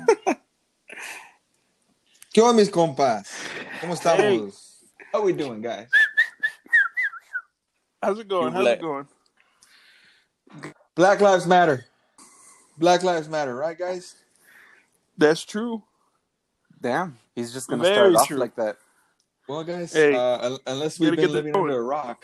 ¿Qué onda, mis compas? ¿Cómo Hey. estamos? How we doing, guys? How's it going? How's it going? Black Lives Matter. Black Lives Matter, right, guys? That's true. Damn, he's just gonna start Very it off true. like that. Well, guys, Hey, unless you we've gotta been get this living going. under a rock,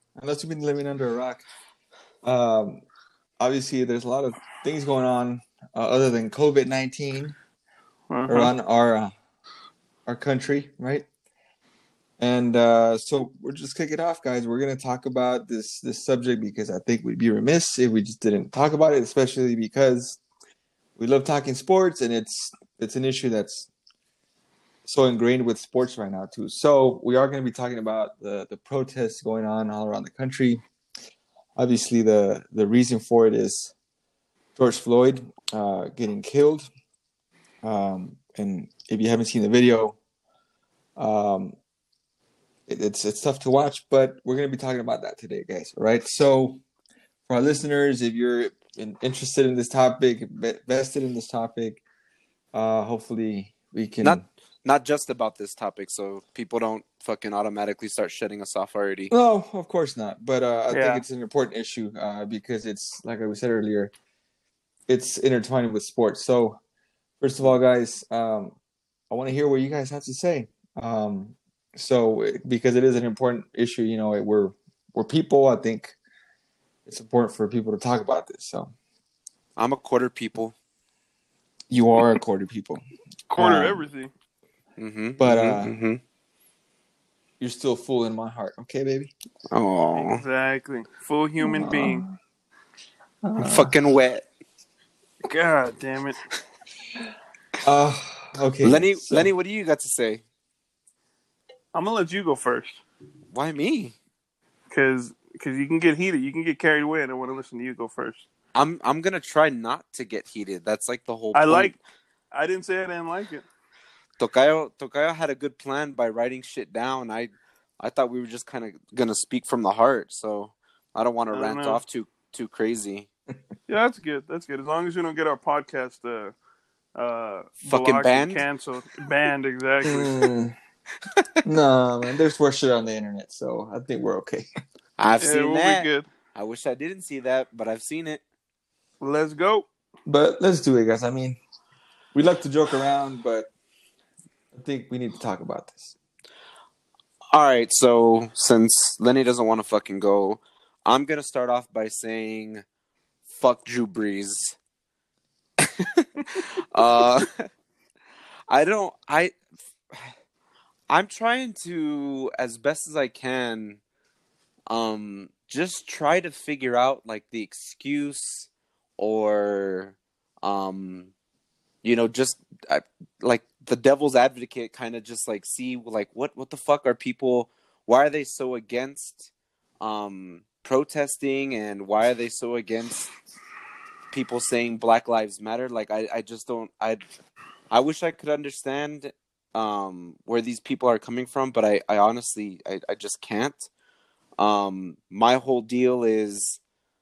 obviously there's a lot of things going on other than COVID-19 around our country, right? And so we're just kick it off, guys. We're gonna talk about this subject because I think we'd be remiss if we just didn't talk about it, especially because we love talking sports, and it's an issue that's so ingrained with sports right now too. So we are going to be talking about the protests going on all around the country. Obviously, the reason for it is George Floyd getting killed. And if you haven't seen the video, it's tough to watch, but we're going to be talking about that today, guys. All right. So for our listeners, if you're interested in this topic, vested in this topic, hopefully we can not just about this topic, so people don't fucking automatically start shutting us off already. No, of course not. But I think it's an important issue because it's, like I said earlier, it's intertwined with sports. So first of all, guys, I want to hear what you guys have to say. So because it is an important issue, you know, we're people. I think it's important for people to talk about this. So I'm a quarter people. You are a quarter people. Quarter everything. But you're still full in my heart, okay, baby? Oh, exactly. Full human being. I'm fucking wet. God damn it. Okay. Lenny, what do you got to say? I'm gonna let you go first. Why me? Because you can get heated. You can get carried away, and I want to listen to you go first. I'm gonna try not to get heated. That's like the whole point. I didn't say I didn't like it. Tocayo had a good plan by writing shit down. I thought we were just kind of gonna speak from the heart, so I don't want to rant off too crazy. Yeah, that's good. That's good. As long as we don't get our podcast fucking banned, banned exactly. No, man. There's worse shit on the internet, so I think we're okay. I've seen that. Be good. I wish I didn't see that, but I've seen it. Let's go. But let's do it, guys. I mean, we like to joke around, but I think we need to talk about this. All right, so since Lenny doesn't want to fucking go, I'm going to start off by saying, fuck Drew Brees. I'm trying to, as best as I can, just try to figure out, like, the excuse or, just, like, the devil's advocate, kind of just, like, see, like, what the fuck are people, why are they so against protesting, and why are they so against people saying Black Lives Matter? Like, I just don't, I wish I could understand where these people are coming from, but I honestly, I just can't. My whole deal is,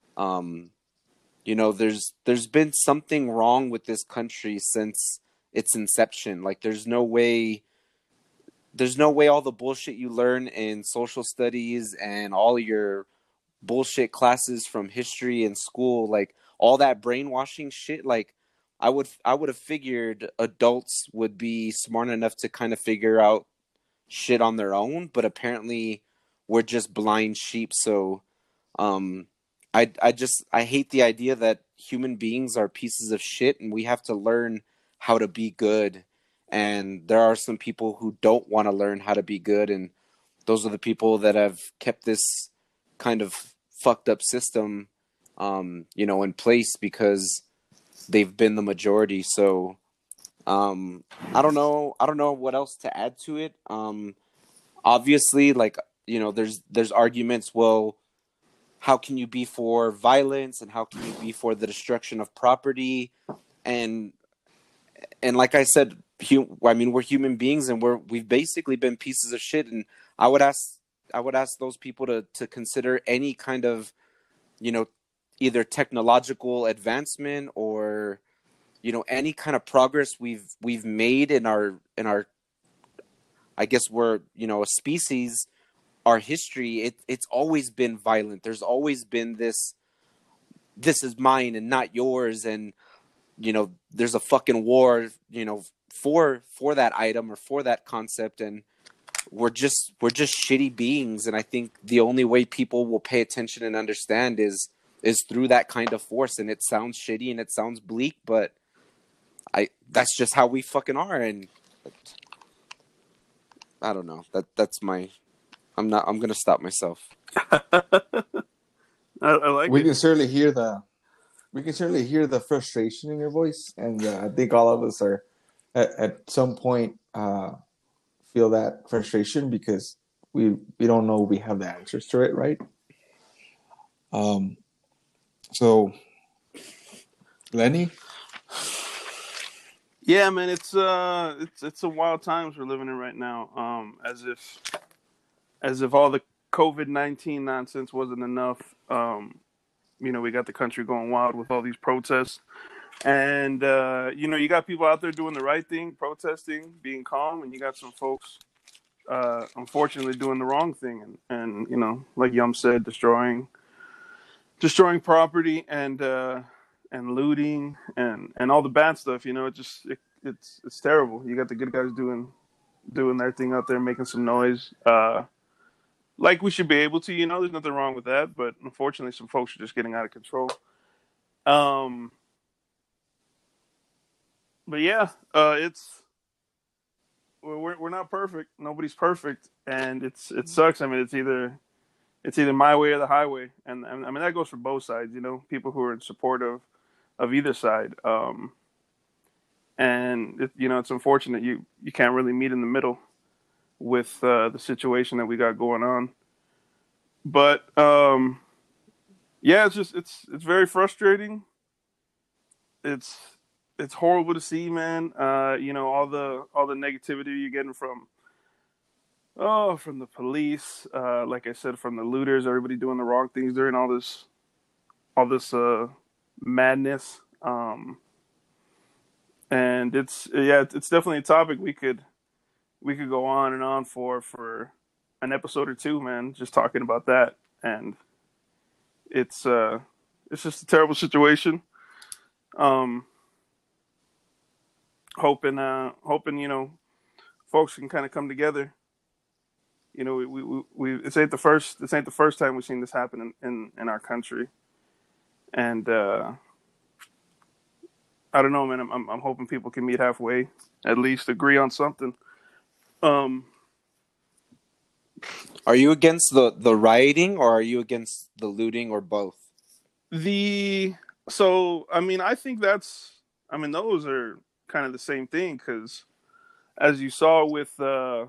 there's been something wrong with this country since its inception. Like, there's no way all the bullshit you learn in social studies and all your bullshit classes from history and school, like all that brainwashing shit, like I would have figured adults would be smart enough to kind of figure out shit on their own, but apparently we're just blind sheep. So I hate the idea that human beings are pieces of shit and we have to learn how to be good. And there are some people who don't want to learn how to be good, and those are the people that have kept this kind of fucked up system in place because they've been the majority. So I don't know what else to add to it. Obviously, like, there's arguments, well, how can you be for violence and how can you be for the destruction of property? And like I said, we're human beings and we've basically been pieces of shit. And I would ask those people to consider any kind of, either technological advancement or any kind of progress we've made in our I guess we're a species, our history, it's always been violent. There's always been this is mine and not yours, and there's a fucking war for that item or for that concept, and we're just shitty beings. And I think the only way people will pay attention and understand is through that kind of force. And it sounds shitty and it sounds bleak, but that's just how we fucking are. And I don't know. That's my. I'm gonna stop myself. I like we it. can certainly hear the frustration in your voice, and I think all of us are at some point feel that frustration because we don't know we have the answers to it, right? So Lenny? Yeah, man, it's a wild times we're living in right now. As if all the COVID-19 nonsense wasn't enough. We got the country going wild with all these protests. And, you got people out there doing the right thing, protesting, being calm, and you got some folks, unfortunately, doing the wrong thing. And like Yum said, destroying property and looting and all the bad stuff. It's terrible. You got the good guys doing their thing out there, making some noise. Like we should be able to, there's nothing wrong with that. But unfortunately, some folks are just getting out of control. But yeah, we're not perfect. Nobody's perfect, and it sucks. I mean, it's either my way or the highway, and I mean that goes for both sides. People who are in support of either side. And it's unfortunate you can't really meet in the middle with the situation that we got going on. But yeah, it's very frustrating. It's horrible to see, man. All the negativity you're getting from the police, like I said, from the looters, everybody doing the wrong things during all this madness. And it's definitely a topic we could go on and on for an episode or two, man, just talking about that. And it's just a terrible situation. Hoping folks can kind of come together. We this ain't the first time we've seen this happen in our country. And I don't know, man. I'm hoping people can meet halfway, at least agree on something. Are you against the rioting, or are you against the looting, or both? So I mean, I think those are kind of the same thing, because as you saw with what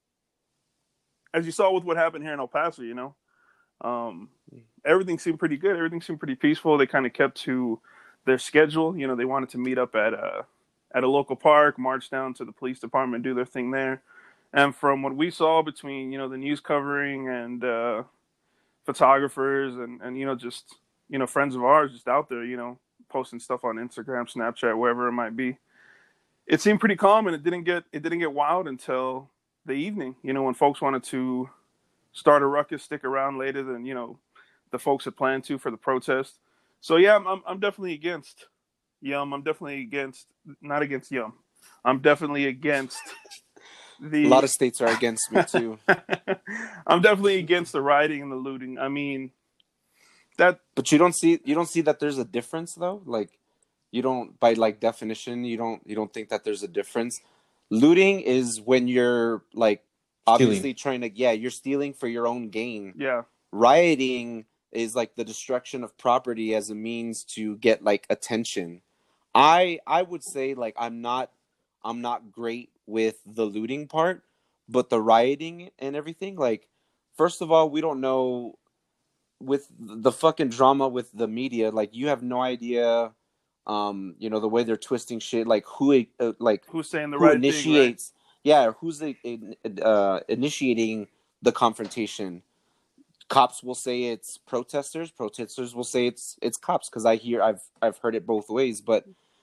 happened here in El Paso, everything seemed pretty good. Everything seemed pretty peaceful. They kind of kept to their schedule. They wanted to meet up at a local park, march down to the police department, do their thing there. And from what we saw between, the news covering and photographers and just, friends of ours just out there, posting stuff on Instagram, Snapchat, wherever it might be, it seemed pretty calm, and it didn't get wild until the evening, when folks wanted to start a ruckus, stick around later than, the folks had planned to for the protest. So yeah, I'm definitely against Yum. I'm definitely not against Yum. I'm definitely against a lot of states are against me too. I'm definitely against the rioting and the looting. I mean, but you don't see that there's a difference though. Like, you don't, by like definition, you don't think that there's a difference. Looting is when you're like obviously trying to, you're stealing for your own gain. Yeah. Rioting is like the destruction of property as a means to get like attention. I would say like I'm not great with the looting part, but the rioting and everything, like, first of all, we don't know with the fucking drama with the media, like, you have no idea, the way they're twisting shit, like who's saying the right initiates thing, right? Yeah, who's initiating the confrontation. Cops will say it's protesters will say it's cops, because I've heard it both ways. But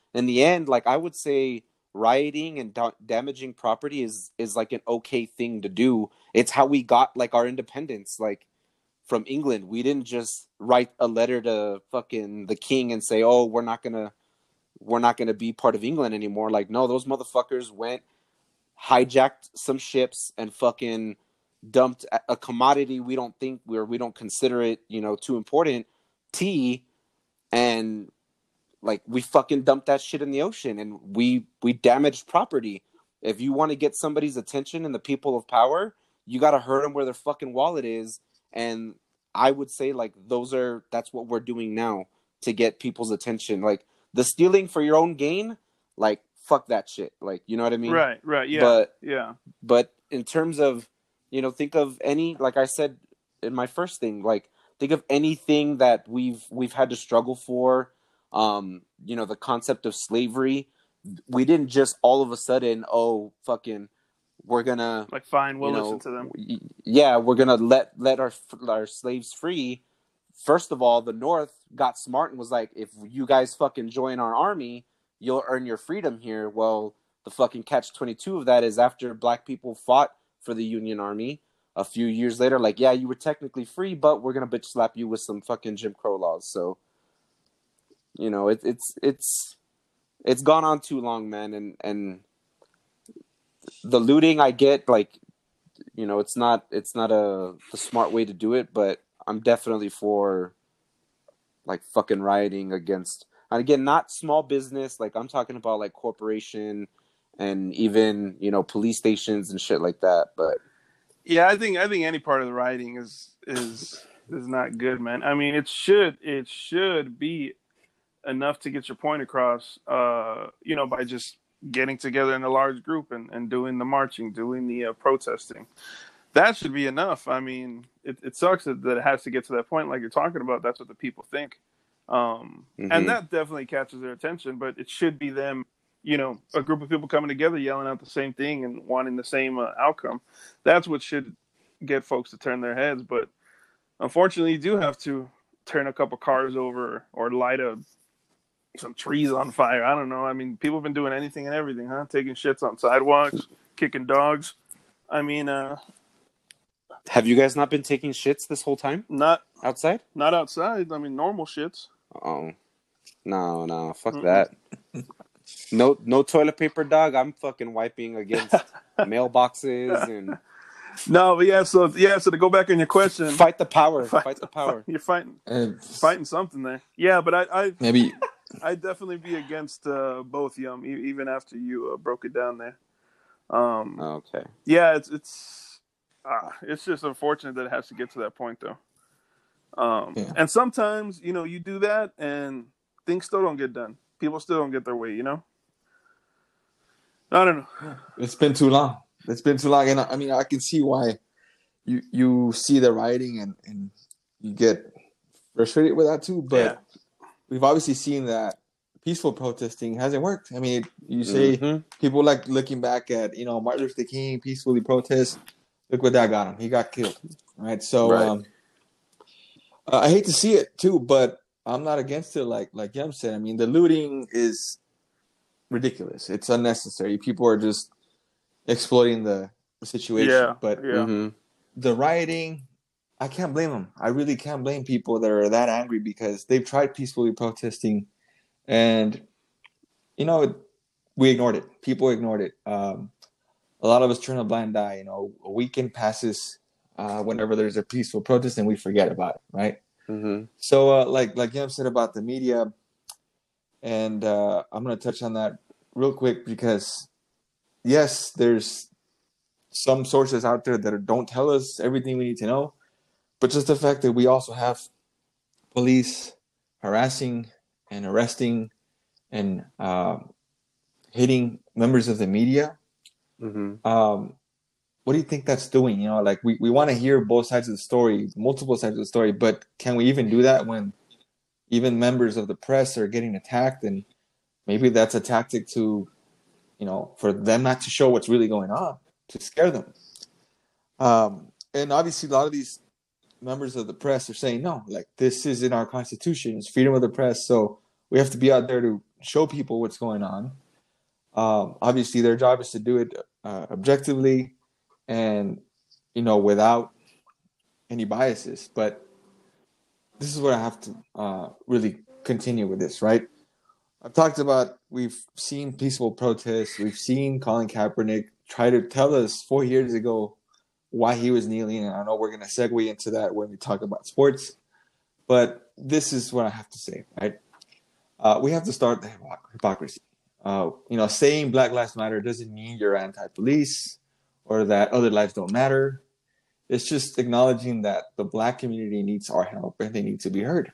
in the end, like I would say, rioting and damaging property is like an okay thing to do. It's how we got like our independence, like from England. We didn't just write a letter to fucking the king and say, "Oh, we're not gonna be part of England anymore." Like, no, those motherfuckers went, hijacked some ships, and fucking dumped a commodity we don't consider it, too important, tea, and like we fucking dumped that shit in the ocean, and we damaged property. If you want to get somebody's attention and the people of power, you got to hurt them where their fucking wallet is. And I would say like that's what we're doing now to get people's attention. Like the stealing for your own gain, like fuck that shit. Like, you know what I mean? Right, yeah. But in terms of, think of any, like I said in my first thing, like think of anything that we've had to struggle for. The concept of slavery. We didn't just all of a sudden, we're gonna like fine, we'll listen to them. Yeah, we're gonna let our slaves free. First of all, the North got smart and was like, if you guys fucking join our army, you'll earn your freedom here. Well, the fucking catch-22 of that is after black people fought for the Union Army a few years later, like, yeah, you were technically free, but we're gonna bitch slap you with some fucking Jim Crow laws. So, it's gone on too long, man. And the looting, I get, like, it's not the smart way to do it, but I'm definitely for like fucking rioting against, and again, not small business. Like I'm talking about like corporation and even, police stations and shit like that. But yeah, I think any part of the rioting is not good, man. I mean, it should be enough to get your point across, by just getting together in a large group and doing the marching, doing the protesting. That should be enough. I mean, it sucks that it has to get to that point like you're talking about. That's what the people think. And that definitely catches their attention, but it should be them, a group of people coming together, yelling out the same thing and wanting the same outcome. That's what should get folks to turn their heads. But unfortunately, you do have to turn a couple cars over or light some trees on fire. I don't know. I mean, people have been doing anything and everything, huh? Taking shits on sidewalks, kicking dogs. I mean, have you guys not been taking shits this whole time? Not outside? Not outside. I mean, normal shits. Oh, no, fuck that. No toilet paper, dog. I'm fucking wiping against mailboxes and. No, but yeah. So to go back on your question, fight the power. Fight the power. You're fighting something there. Yeah, but I'd definitely be against both, Yum, even after you broke it down there. Okay. Yeah, it's just unfortunate that it has to get to that point, though. And sometimes, you do that and things still don't get done. People still don't get their way, I don't know. It's been too long. And I mean, I can see why you see the rioting and you get frustrated with that too. But we've obviously seen that peaceful protesting hasn't worked. I mean, you say people like looking back at, Martin Luther King peacefully protest. Look what that got him. He got killed. Right. So I hate to see it too, but I'm not against it. Like Yum said, I mean, the looting is ridiculous. It's unnecessary. People are just exploiting the situation. Yeah, but the rioting, I can't blame them. I really can't blame people that are that angry because they've tried peacefully protesting and, we ignored it. People ignored it. A lot of us turn a blind eye. A weekend passes whenever there's a peaceful protest and we forget about it, right? So like Yum said about the media, and I'm going to touch on that real quick because, yes, there's some sources out there that don't tell us everything we need to know, but just the fact that we also have police harassing and arresting and hitting members of the media. What do you think that's doing? Like we want to hear both sides of the story, multiple sides of the story, but can we even do that when even members of the press are getting attacked? And maybe that's a tactic to, for them not to show what's really going on, to scare them. And obviously a lot of these members of the press are saying, no, like this is in our Constitution, it's freedom of the press. So we have to be out there to show people what's going on. Obviously, their job is to do it objectively and, without any biases. But this is what I have to really continue with this, right? I've talked about, we've seen peaceful protests. We've seen Colin Kaepernick try to tell us 4 years ago why he was kneeling. And I know we're going to segue into that when we talk about sports. But this is what I have to say, right? We have to start the hypocrisy. Saying Black Lives Matter doesn't mean you're anti-police or that other lives don't matter. It's just acknowledging that the Black community needs our help and they need to be heard.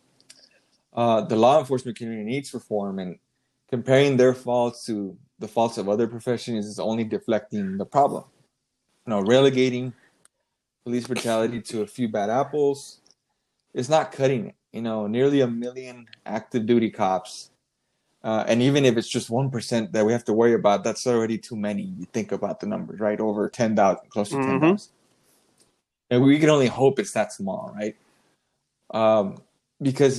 The law enforcement community needs reform, and comparing their faults to the faults of other professions is only deflecting the problem. Relegating police brutality to a few bad apples is not cutting it. Nearly 1 million active duty cops. And even if it's just 1% that we have to worry about, that's already too many. You think about the numbers, right? Over 10,000, close to 10,000. And we can only hope it's that small, right? Because,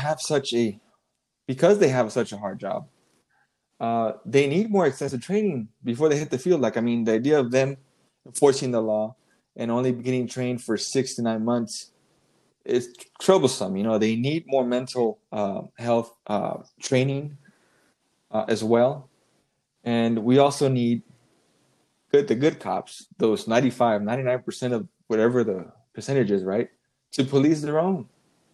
because they have such a hard job, they need more extensive training before they hit the field. The idea of them enforcing the law and only getting trained for 6 to 9 months is troublesome. They need more mental health training as well. And we also need the good cops, those 95, 99% of whatever the percentage is, right, to police their own.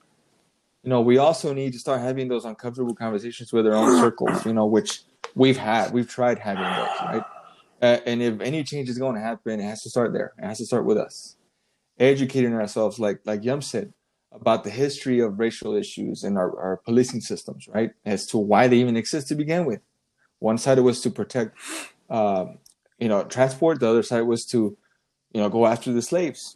We also need to start having those uncomfortable conversations with our own circles, which we've tried having those, right? And if any change is going to happen, it has to start there. It has to start with us. Educating ourselves, like Yum said, about the history of racial issues in our policing systems, right? As to why they even exist to begin with. One side was to protect, transport. The other side was to, go after the slaves.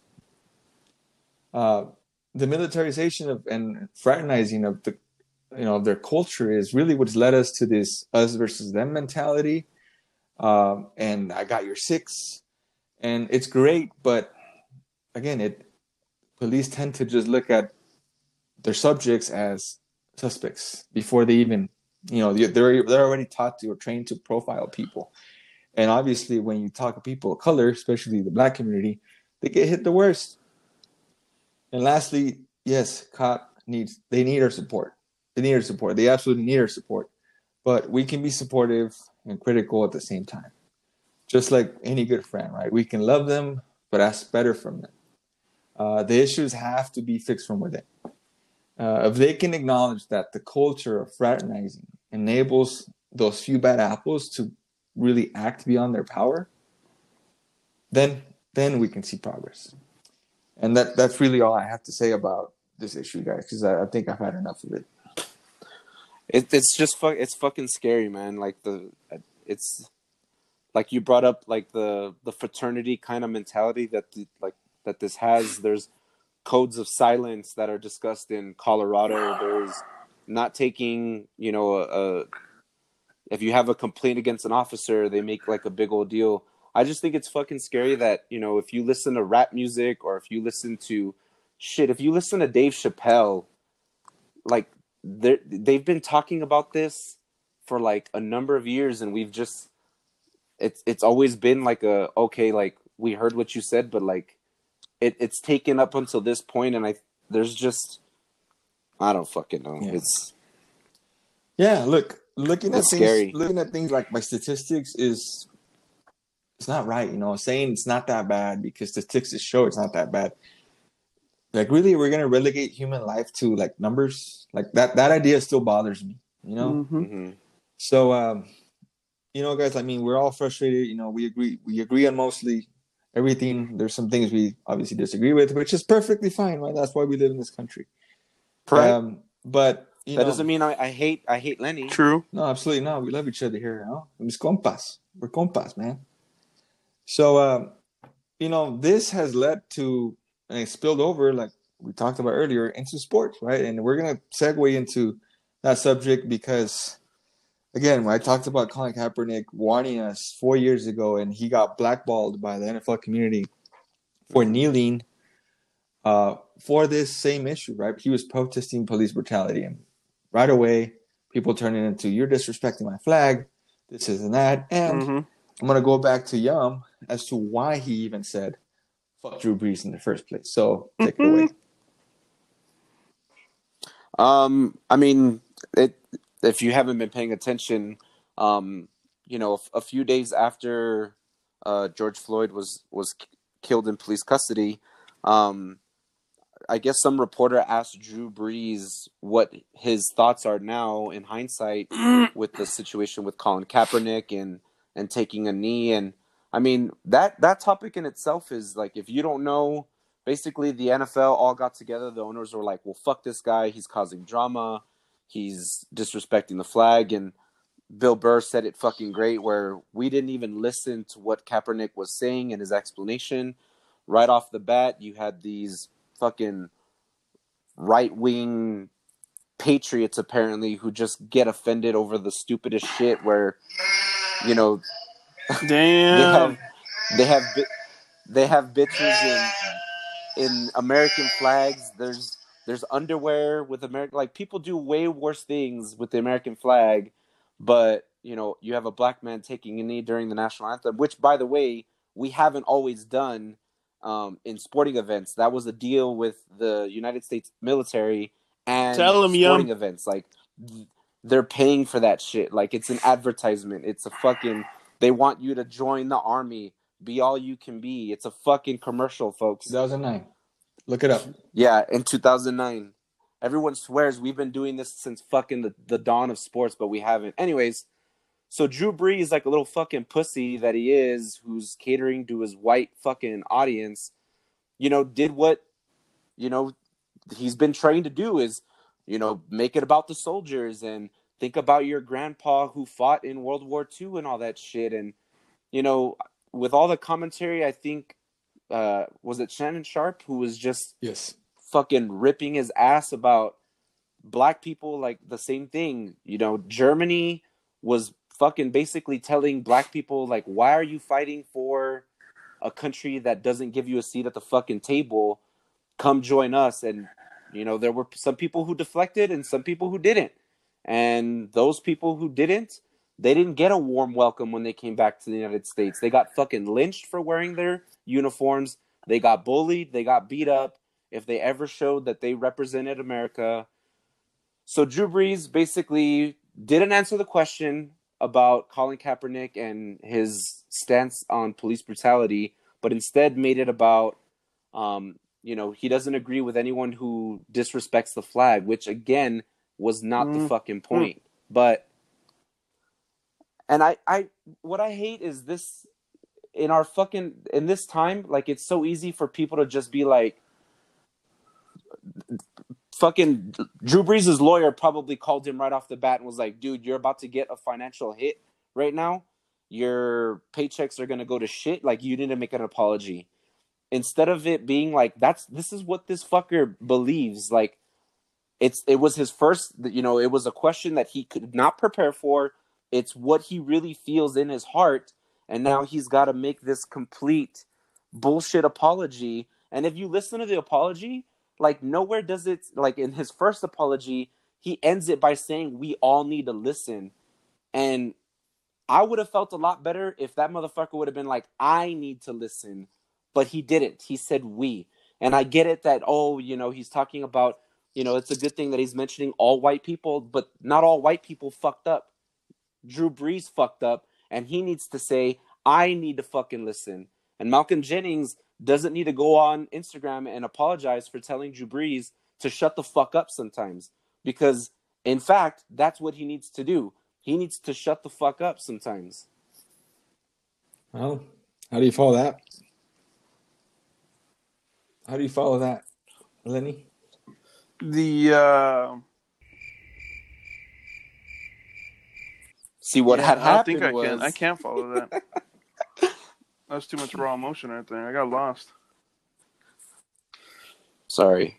The militarization of and fraternizing of their culture is really what's led us to this us versus them mentality. And I got your six, and it's great, but again, police tend to just look at their subjects as suspects before they even, they're already taught to or trained to profile people. And obviously, when you talk to people of color, especially the Black community, they get hit the worst. And lastly, yes, they need our support. They need our support. They absolutely need our support. But we can be supportive and critical at the same time. Just like any good friend, right? We can love them, but ask better from them. The issues have to be fixed from within. If they can acknowledge that the culture of fraternizing enables those few bad apples to really act beyond their power, then we can see progress. And that's really all I have to say about this issue, guys, because I think I've had enough of it. It's just it's fucking scary, man. It's like you brought up, like the fraternity kind of mentality that this has. There's codes of silence that are discussed in Colorado. There's not taking, if you have a complaint against an officer, they make like a big old deal. I just think it's fucking scary that, if you listen to rap music or if you listen to Dave Chappelle, like they've been talking about this for like a number of years, and we've just, it's always been like like we heard what you said, but like it's taken up until this point, and I don't fucking know. Yeah. Looking at scary. Looking at things like my statistics it's not right, saying it's not that bad because statistics show it's not that bad. Like, really, we're going to relegate human life to like numbers? Like that idea still bothers me, Mm-hmm. So, guys, we're all frustrated. We agree on mostly everything. There's some things we obviously disagree with, which is perfectly fine, right? That's why we live in this country. Right. But that doesn't mean I hate Lenny. True. No, absolutely not. We love each other here. Mis compas. We're compas, man. So, this has led to, and it spilled over, like we talked about earlier, into sports, right? And we're going to segue into that subject because, again, when I talked about Colin Kaepernick warning us 4 years ago, and he got blackballed by the NFL community for kneeling for this same issue, right? He was protesting police brutality, and right away, people turning into you're disrespecting my flag, this is and that, and I'm gonna go back to Yum as to why he even said fuck Drew Brees in the first place. So take it away. I mean, if you haven't been paying attention, you know, a few days after George Floyd was killed in police custody, I guess some reporter asked Drew Brees what his thoughts are now in hindsight with the situation with Colin Kaepernick and taking a knee. And I mean, that topic in itself is like, if you don't know, basically the NFL all got together. The owners were like, well, fuck this guy. He's causing drama. He's disrespecting the flag. And Bill Burr said it fucking great, where we didn't even listen to what Kaepernick was saying in his explanation. Right off the bat, you had these fucking right-wing patriots, apparently, who just get offended over the stupidest shit, where, you know, damn, they have bitches in American flags. There's underwear with American, like, people do way worse things with the American flag, but, you know, you have a black man taking a knee during the national anthem, which, by the way, we haven't always done in sporting events. That was a deal with the United States military and sporting events. Like, they're paying for that shit. Like, it's an advertisement. It's a fucking, they want you to join the army, be all you can be. It's a fucking commercial, folks. 2009. Look it up. Yeah, in 2009. Everyone swears we've been doing this since fucking the dawn of sports, but we haven't. Anyways, so Drew Brees, like a little fucking pussy that he is, who's catering to his white fucking audience, you know, did what, you know, he's been trained to do, is, you know, make it about the soldiers and think about your grandpa who fought in World War II and all that shit. And, you know, with all the commentary, I think, was it Shannon Sharp who was just fucking ripping his ass about black people? Like, the same thing, you know, Germany was fucking basically telling black people, like, why are you fighting for a country that doesn't give you a seat at the fucking table? Come join us. And, you know, there were some people who deflected and some people who didn't. And those people who didn't, they didn't get a warm welcome when they came back to the United States. They got fucking lynched for wearing their uniforms. They got bullied. They got beat up if they ever showed that they represented America. So Drew Brees basically didn't answer the question about Colin Kaepernick and his stance on police brutality, but instead made it about, you know, he doesn't agree with anyone who disrespects the flag, which, again, was not the fucking point. But, and I what I hate is this, in our fucking, in this time, like, it's so easy for people to just be like, fucking Drew Brees' lawyer probably called him right off the bat and was like, dude, you're about to get a financial hit right now. Your paychecks are going to go to shit. Like, you need to make an apology. Instead of it being like, this is what this fucker believes. Like, it was his first, you know, it was a question that he could not prepare for. It's what he really feels in his heart. And now he's got to make this complete bullshit apology. And if you listen to the apology, like, nowhere does it, like, in his first apology, he ends it by saying, we all need to listen. And I would have felt a lot better if that motherfucker would have been like, I need to listen. But he didn't. He said we. And I get it that, oh, you know, he's talking about, you know, it's a good thing that he's mentioning all white people, but not all white people fucked up. Drew Brees fucked up, and he needs to say, I need to fucking listen. And Malcolm Jennings doesn't need to go on Instagram and apologize for telling Drew Brees to shut the fuck up sometimes. Because, in fact, that's what he needs to do. He needs to shut the fuck up sometimes. Well, how do you follow that? How do you follow that, Lenny? See what had happened I was... I can't follow that. That's too much raw emotion right there. I got lost. Sorry.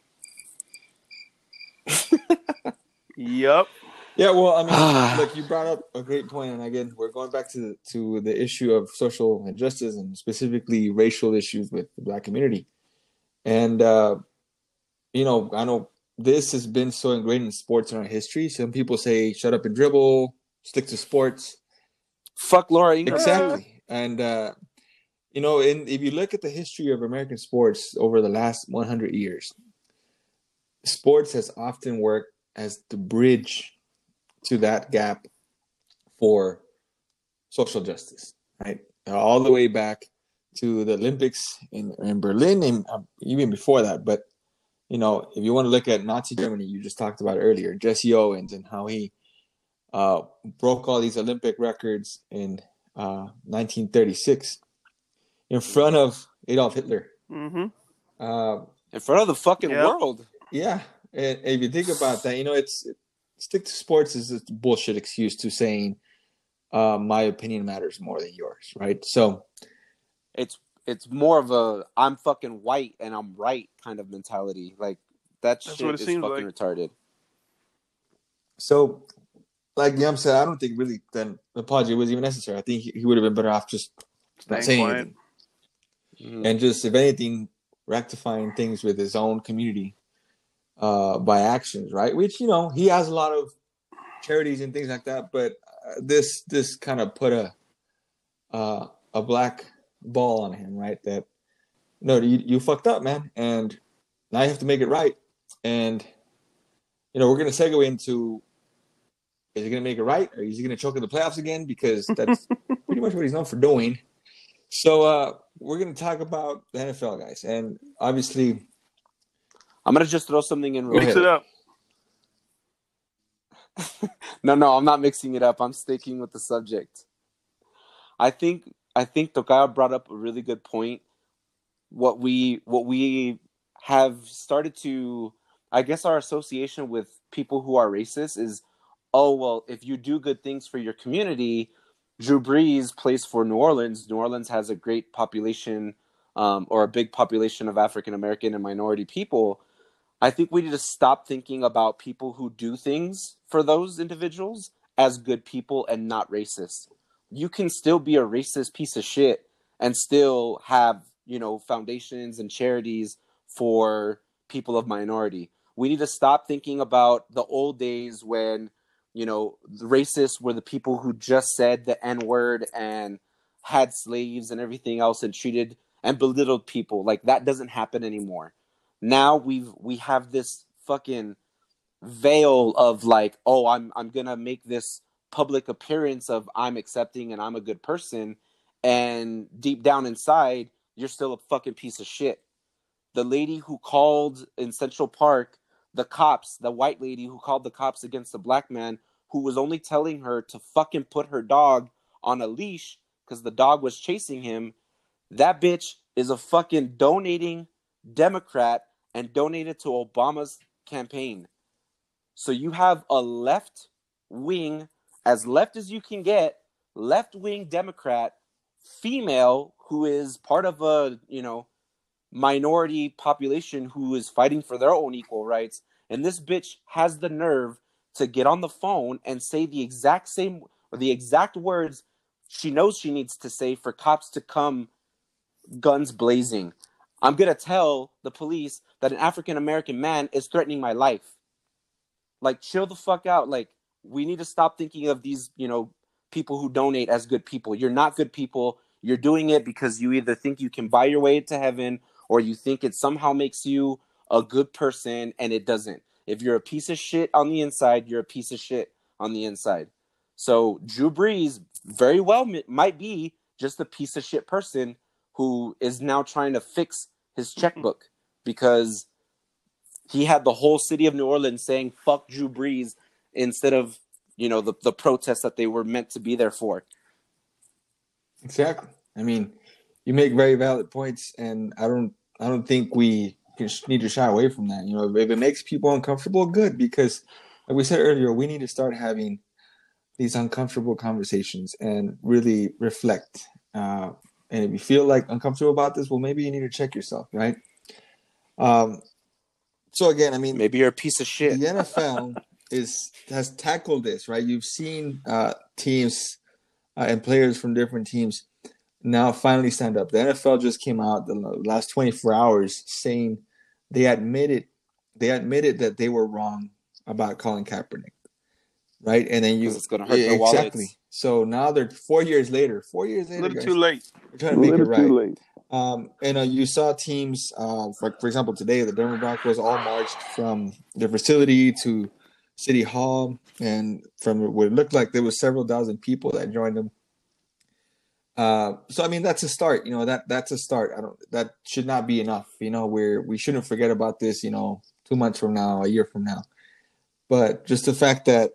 Yep. Yeah, well, I mean, look, you brought up a great point, and again, we're going back to the issue of social injustice and specifically racial issues with the Black community. And you know, I know this has been so ingrained in sports in our history. Some people say, "Shut up and dribble, stick to sports." Fuck Laura Ingalls. Exactly, and if you look at the history of American sports over the last 100 years, sports has often worked as the bridge to that gap for social justice, right? All the way back to the Olympics in Berlin, and even before that. But, if you want to look at Nazi Germany, you just talked about earlier, Jesse Owens and how he broke all these Olympic records in 1936 in front of Adolf Hitler. Mm-hmm. In front of the fucking world. Yeah. And if you think about that, stick to sports is a bullshit excuse to saying my opinion matters more than yours, right? So it's more of a I'm fucking white and I'm right kind of mentality. Like that's shit is fucking retarded. So, like Yam said, I don't think really then the apology was even necessary. I think he would have been better off just not saying anything. Mm-hmm. And just, if anything, rectifying things with his own community by actions, right? Which, he has a lot of charities and things like that, but this kind of put a black ball on him, right? That, no, you fucked up, man, and now you have to make it right. And, we're going to segue into, is he going to make it right, or is he going to choke in the playoffs again? Because that's pretty much what he's known for doing. So we're going to talk about the NFL, guys. And obviously, I'm going to just throw something in. Mix it up. No, I'm not mixing it up. I'm sticking with the subject. I think Tocayo brought up a really good point. What we have started to, I guess, our association with people who are racist is, oh, well, if you do good things for your community, Drew Brees plays for New Orleans. New Orleans has a great population or a big population of African-American and minority people. I think we need to stop thinking about people who do things for those individuals as good people and not racist. You can still be a racist piece of shit and still have, foundations and charities for people of minority. We need to stop thinking about the old days when, the racists were the people who just said the N-word and had slaves and everything else and treated and belittled people. Like, that doesn't happen anymore. Now we have this fucking veil of like, oh, I'm gonna make this public appearance of I'm accepting and I'm a good person, and deep down inside, you're still a fucking piece of shit. The lady who called in Central Park, the cops, the white lady who called the cops against the black man who was only telling her to fucking put her dog on a leash because the dog was chasing him, that bitch is a fucking donating Democrat and donated to Obama's campaign. So you have a left wing, as left as you can get, left wing Democrat, female, who is part of a, minority population who is fighting for their own equal rights. And this bitch has the nerve to get on the phone and say the exact same, or the exact words she knows she needs to say for cops to come guns blazing. I'm going to tell the police that an African-American man is threatening my life. Like, chill the fuck out. Like, we need to stop thinking of these, people who donate as good people. You're not good people. You're doing it because you either think you can buy your way to heaven or you think it somehow makes you a good person, and it doesn't. If you're a piece of shit on the inside, you're a piece of shit on the inside. So Drew Brees very well might be just a piece of shit person who is now trying to fix his checkbook because he had the whole city of New Orleans saying fuck Drew Brees instead of, the protests that they were meant to be there for. Exactly. I mean, you make very valid points, and I don't think we need to shy away from that. If it makes people uncomfortable, good, because like we said earlier, we need to start having these uncomfortable conversations and really reflect. And if you feel like uncomfortable about this, well, maybe you need to check yourself, right? So again, I mean, maybe you're a piece of shit. The NFL has tackled this, right? You've seen teams and players from different teams now finally stand up. The NFL just came out the last 24 hours saying they admitted they admitted that they were wrong about Colin Kaepernick, right? And then it's going to hurt their exactly. wallets. So now they're 4 years later. 4 years later, A little guys, too late. they're trying to make it right. Too late. And you saw teams, for example, today the Denver Broncos all marched from their facility to City Hall, and from what it looked like there was several thousand people that joined them. So I mean that's a start. That's a start. That should not be enough. We shouldn't forget about this. 2 months from now, a year from now. But just the fact that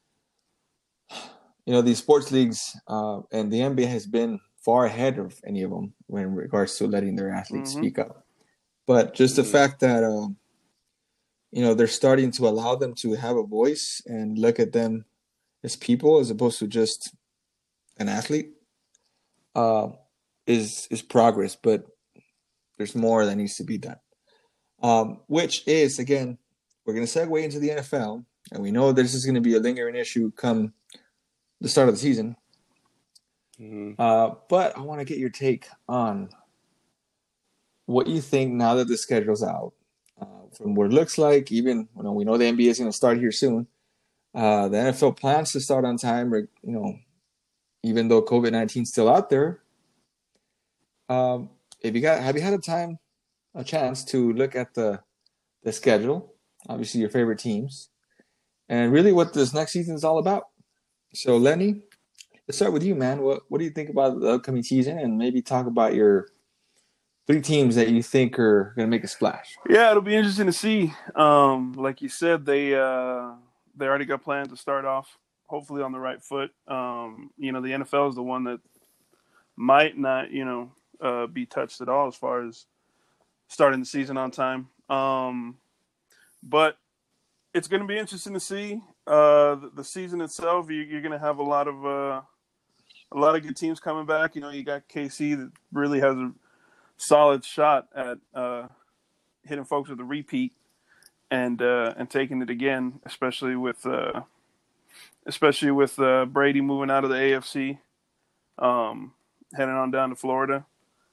these sports leagues and the NBA has been far ahead of any of them in regards to letting their athletes speak up. But just the fact that they're starting to allow them to have a voice and look at them as people as opposed to just an athlete is progress. But there's more that needs to be done. Which is, again, we're going to segue into the NFL, and we know this is going to be a lingering issue come the start of the season. But I want to get your take on what you think now that the schedule's out. From what it looks like, even we know the NBA is going to start here soon. The NFL plans to start on time, even though COVID-19 is still out there. Have you had a chance to look at the schedule? Obviously, your favorite teams, and really what this next season is all about. So, Lenny, let's start with you, man. What do you think about the upcoming season, and maybe talk about your 3 teams that you think are going to make a splash? Yeah, it'll be interesting to see. Like you said, they already got plans to start off, hopefully on the right foot. The NFL is the one that might not, be touched at all as far as starting the season on time. But it's going to be interesting to see the season itself. You're going to have a lot of good teams coming back. You got KC that really has a solid shot at hitting folks with a repeat and taking it again, especially with Brady moving out of the AFC, heading on down to Florida.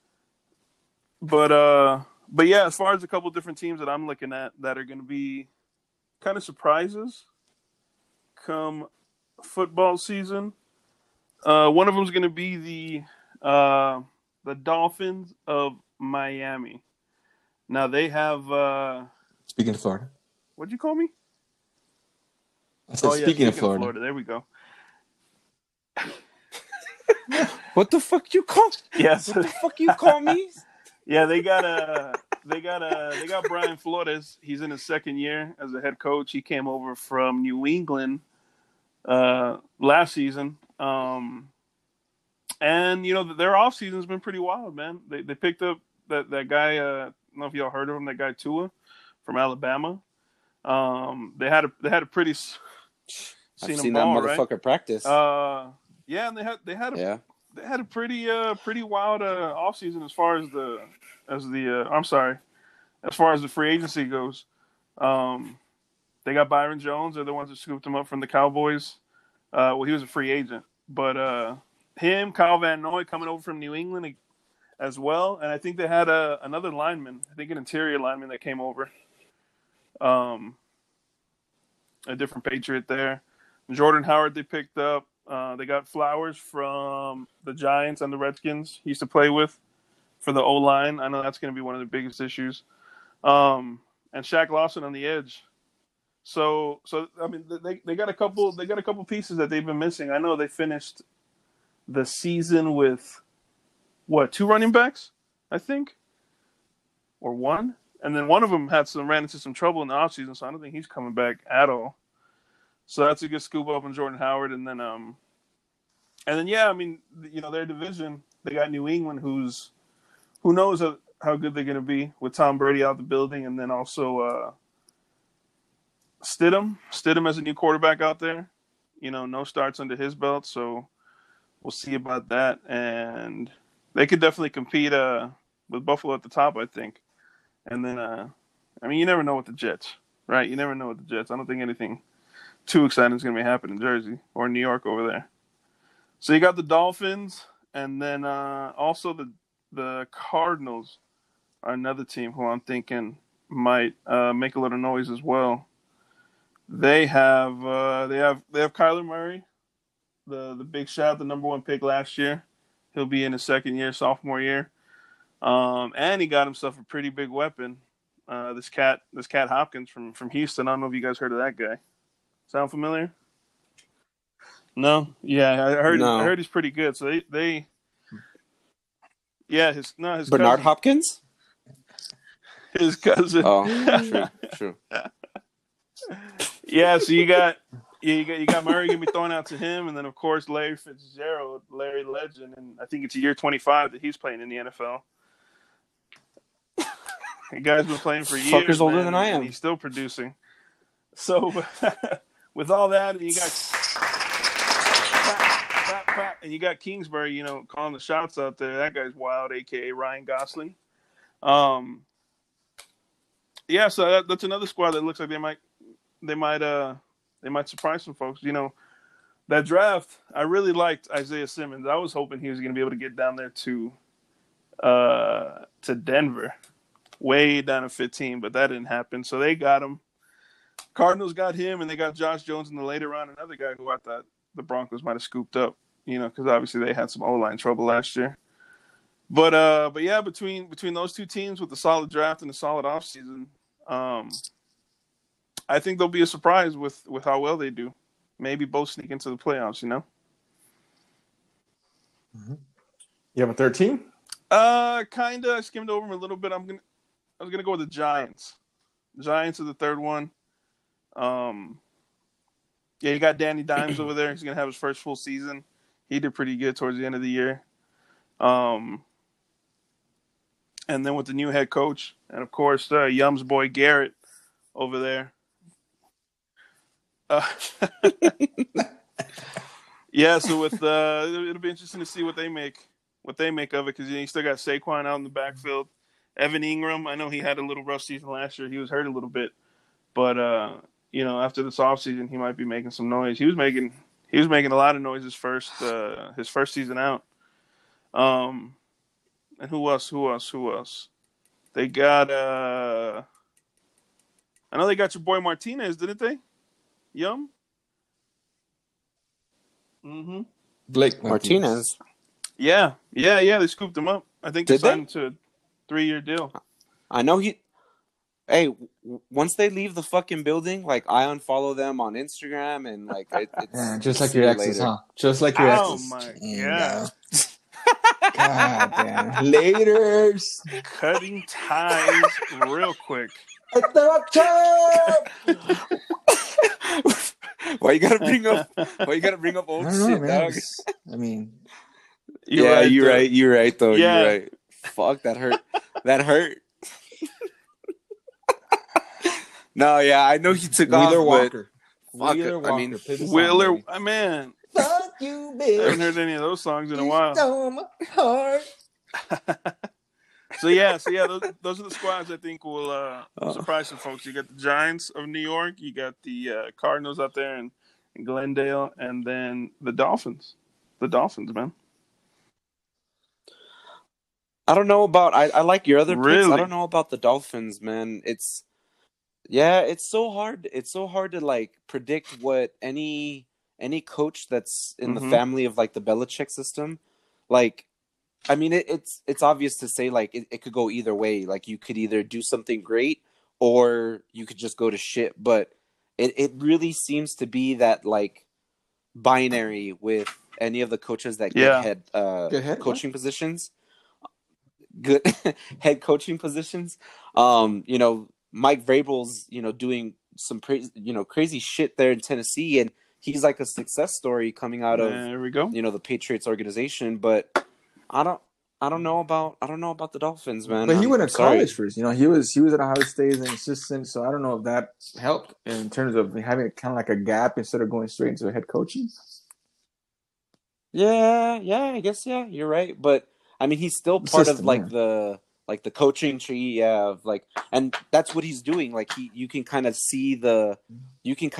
But yeah, as far as a couple different teams that I'm looking at that are going to be kind of surprises come football season, one of them is going to be the Dolphins of Miami. Now they have. Speaking of Florida, what'd you call me? I said speaking of Florida. There we go. What the fuck you call? Yes. What the fuck you call me? Yeah, they got Brian Flores. He's in his second year as a head coach. He came over from New England last season. And their off season's been pretty wild, man. They picked up that guy. I don't know if y'all heard of him. That guy Tua from Alabama. They had a pretty. I've seen that motherfucker right? practice. Yeah, and they had a pretty wild off season as far as the free agency goes. They got Byron Jones. They're the ones that scooped him up from the Cowboys. Well, he was a free agent, but him, Kyle Van Noy coming over from New England as well, and I think they had another lineman. I think an interior lineman that came over. A different Patriot there. Jordan Howard they picked up. They got Flowers from the Giants and the Redskins. He used to play with for the O-line. I know that's going to be one of the biggest issues. And Shaq Lawson on the edge. So I mean, they got a couple pieces that they've been missing. I know they finished the season with 2 running backs, I think, or 1, and then one of them ran into some trouble in the offseason, so I don't think he's coming back at all. So that's a good scoop up on Jordan Howard, and then yeah, I mean, their division, they got New England, who knows how good they're going to be with Tom Brady out the building, and then also Stidham as a new quarterback out there. No starts under his belt, so we'll see about that, and they could definitely compete with Buffalo at the top, I think. And then, I mean, you never know with the Jets, right? You never know with the Jets. I don't think anything too exciting is going to be happening in Jersey or New York over there. So you got the Dolphins, and then also the Cardinals are another team who I'm thinking might make a little noise as well. They have Kyler Murray, the big shot, the number one pick last year. He'll be in his second year, sophomore year. And he got himself a pretty big weapon. This cat Hopkins from Houston. I don't know if you guys heard of that guy. Sound familiar? No. Yeah, I heard he's pretty good. So they his Bernard cousin, Hopkins. His cousin. Oh, true. Yeah, so you got Murray gonna be thrown out to him, and then of course Larry Fitzgerald, Larry Legend, and I think it's year 25 that he's playing in the NFL. The guy's been playing for years. Fucker's older than I am. And he's still producing. So with all that, and you got and you got Kingsbury, calling the shots out there. That guy's wild, aka Ryan Gosling. Yeah, so that's another squad that looks like they might surprise some folks. That draft, I really liked Isaiah Simmons. I was hoping he was going to be able to get down there to Denver, way down at 15, but that didn't happen. So they got him. Cardinals got him, and they got Josh Jones in the later round, another guy who I thought the Broncos might have scooped up, because obviously they had some O-line trouble last year. But yeah, between those two teams with the solid draft and the solid offseason, I think they'll be a surprise with how well they do. Maybe both sneak into the playoffs, Mm-hmm. You have a 13? Kinda. I skimmed over them a little bit. I was gonna go with the Giants. Giants are the third one. Yeah, you got Danny Dimes over there. He's gonna have his first full season. He did pretty good towards the end of the year. And then with the new head coach, and of course, Yum's boy Garrett over there. Yeah, so with it'll be interesting to see what they make of it, because you still got Saquon out in the backfield. Evan Ingram, I know he had a little rough season last year. He was hurt a little bit, but after this offseason, he might be making some noise. He was making a lot of noise his first season out. And who else? They got I know they got your boy Martinez, didn't they? Yum. Mm-hmm. Blake Martinez. Yeah. They scooped him up. I think they signed him to a 3-year deal. I know he. Hey, once they leave the fucking building, I unfollow them on Instagram and it's just like your exes, huh? Just like your exes. Oh my god. God damn. Laters. Cutting ties real quick. Why you gotta bring up old shit, dog? I mean, you're right though. Yeah. You're right. Fuck, that hurt. That hurt. No, yeah, I know he took Wheeler off, Walker. Fuck Wheeler it. Walker. I mean, Wheeler, man. Fuck you, bitch. I haven't heard any of those songs in a while. Stole my heart. So those are the squads I think will surprise some folks. You got the Giants of New York, you got the Cardinals out there in Glendale, and then the Dolphins. The Dolphins, man. I don't know about I like your other picks. Really? I don't know about the Dolphins, man. It's so hard. It's so hard to predict what any coach that's in the family of the Belichick system. I mean, it's obvious to say it could go either way. You could either do something great or you could just go to shit. But it really seems to be that binary with any of the coaches that get head coaching positions. Good head coaching positions. Mike Vrabel's doing some crazy shit there in Tennessee, and he's a success story coming out of there we go. The Patriots organization. But I don't know about the Dolphins, man. But he went to college first. He was at Ohio State as an assistant, so I don't know if that helped in terms of having kind of a gap instead of going straight into head coaching. Yeah, I guess you're right. But I mean, he's still part of the coaching tree, and that's what he's doing. You can kind of see the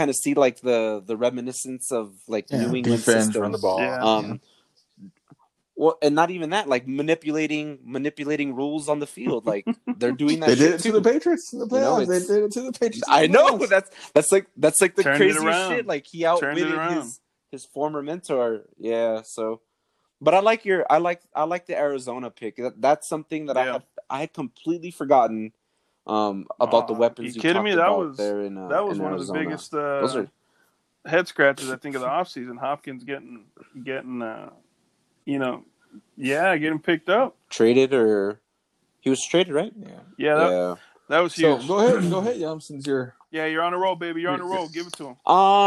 reminiscence of New England system. Run the ball. Yeah. Well, and not even that, like manipulating rules on the field. Like they're doing that. They did shit it to too. the Patriots in the You know, playoffs. They did it to the Patriots. I in the know playoffs. that's like the Turned it craziest around. shit. Like he Turned it outwitted around. his former mentor. Yeah. So, but I like the Arizona pick. That's something that Yeah. I had completely forgotten about the weapons You you kidding talked me? about there in That was in one Arizona. of the biggest Those are head scratches I think of the offseason. Hopkins getting getting picked up. traded, or he was traded, right? Yeah. That was huge. So go ahead, Yum, since you're you're on a roll, baby. You're on a roll. Give it to him.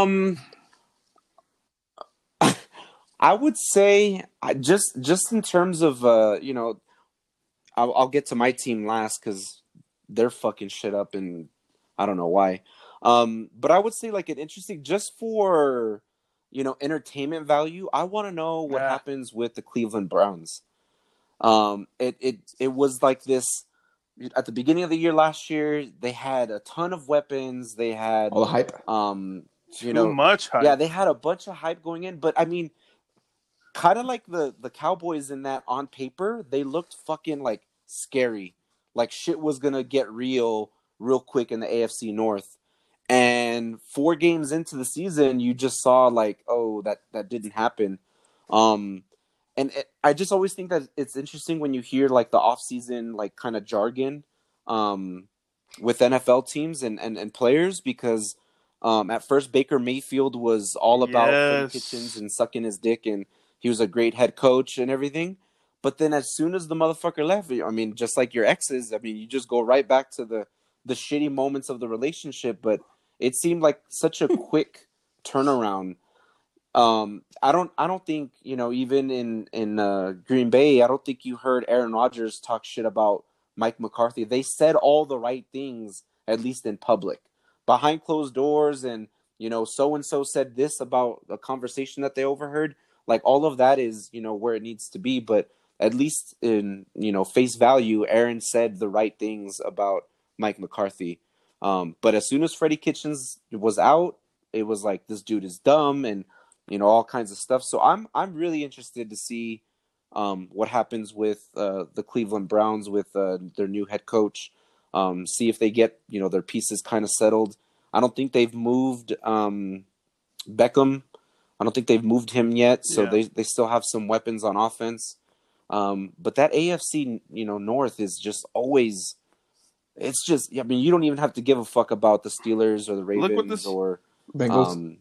I would say just in terms of I'll get to my team last because they're fucking shit up and I don't know why. But I would say like an interesting just for entertainment value. I want to know what happens with the Cleveland Browns. It was like this at the beginning of the year last year. They had a ton of weapons. They had all the hype. Too much hype. Yeah, they had a bunch of hype going in, but I mean, kind of like the Cowboys in that on paper, they looked fucking like scary. Like shit was gonna get real quick in the AFC North. And 4 games into the season, you just saw like, oh, that didn't happen. I just always think that it's interesting when you hear like the offseason like kind of jargon with NFL teams and players because at first Baker Mayfield was all about Freddie Kitchens and sucking his dick, and he was a great head coach and everything. But then as soon as the motherfucker left, I mean, just like your exes, I mean, you just go right back to the shitty moments of the relationship. But it seemed like such a quick turnaround. I don't think, even in Green Bay, I don't think you heard Aaron Rodgers talk shit about Mike McCarthy. They said all the right things, at least in public. Behind closed doors, and so-and-so said this about a conversation that they overheard. Like all of that is where it needs to be, but at least in face value, Aaron said the right things about Mike McCarthy. But as soon as Freddie Kitchens was out, it was like this dude is dumb and all kinds of stuff. So I'm really interested to see what happens with the Cleveland Browns with their new head coach. See if they get their pieces kind of settled. I don't think they've moved Beckham. I don't think they've moved him yet, so they still have some weapons on offense. But that AFC North is just always. It's just, I mean, you don't even have to give a fuck about the Steelers or the Ravens or Bengals.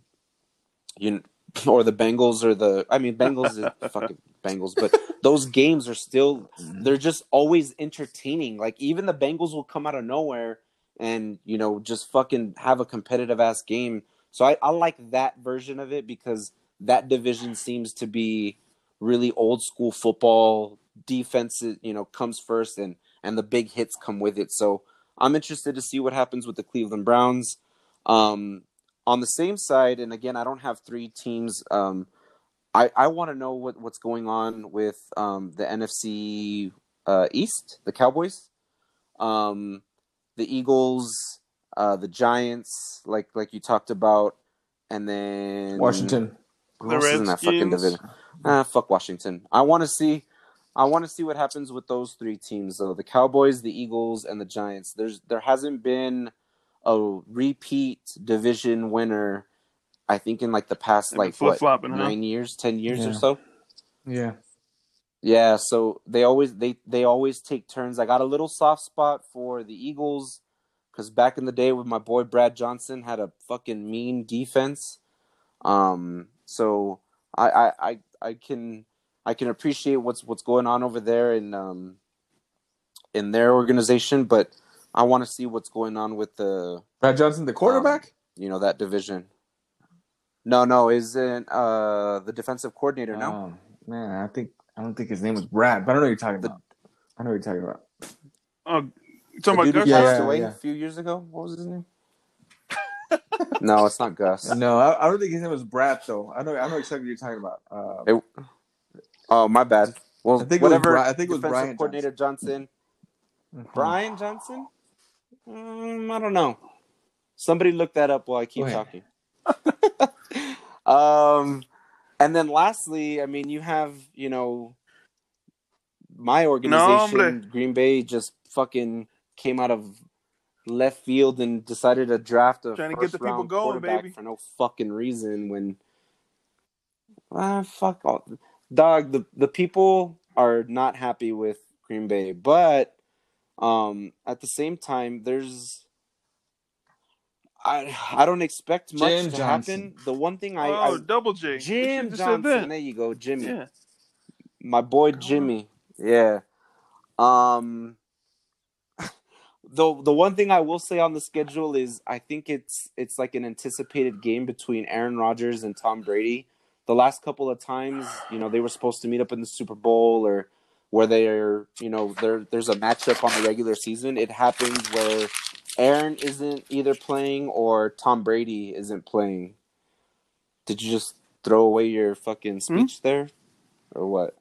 Or the Bengals or Bengals is fucking Bengals, but those games are still, they're just always entertaining. Like even the Bengals will come out of nowhere and, just fucking have a competitive ass game. So I like that version of it because that division seems to be really old school football. Defense, comes first and the big hits come with it. So I'm interested to see what happens with the Cleveland Browns. On the same side, and again, I don't have 3 teams. I want to know what's going on with the NFC East, the Cowboys, the Eagles, the Giants, like you talked about, and then Washington. The Redskins. In that fucking division? Fuck Washington. I want to see what happens with those 3 teams, though. The Cowboys, the Eagles, and the Giants. There hasn't been a repeat division winner, I think, in like the past 9 years, 10 years or so. Yeah. So they always take turns. I got a little soft spot for the Eagles because back in the day with my boy Brad Johnson had a fucking mean defense. So I can appreciate what's going on over there in their organization, but I want to see what's going on with the Brad Johnson, the quarterback. That division. No, isn't the defensive coordinator now? Man, I don't think his name was Brad, but I know what you're talking about. I know what you're talking about. You talking about Gus? Passed away a few years ago. What was his name? No, it's not Gus. No, I don't think his name was Brad though. I know exactly what you're talking about. Oh, my bad. Well, I think it was Brian coordinator Johnson. Mm-hmm. Brian Johnson? I don't know. Somebody look that up while I keep talking. And then lastly, I mean, you have, my organization, Green Bay, just fucking came out of left field and decided to draft a trying to get the people going, quarterback baby, for no fucking reason. When fuck all, dog. The people are not happy with Green Bay, but at the same time, I don't expect much Jim to Johnson. happen. The one thing Double J, Jim Johnson. There you go, Jimmy. Yeah. My boy Jimmy. Yeah. The one thing I will say on the schedule is I think it's like an anticipated game between Aaron Rodgers and Tom Brady. The last couple of times, they were supposed to meet up in the Super Bowl or where there's a matchup on the regular season. It happens where Aaron isn't either playing or Tom Brady isn't playing. Did you just throw away your fucking speech there? Or what?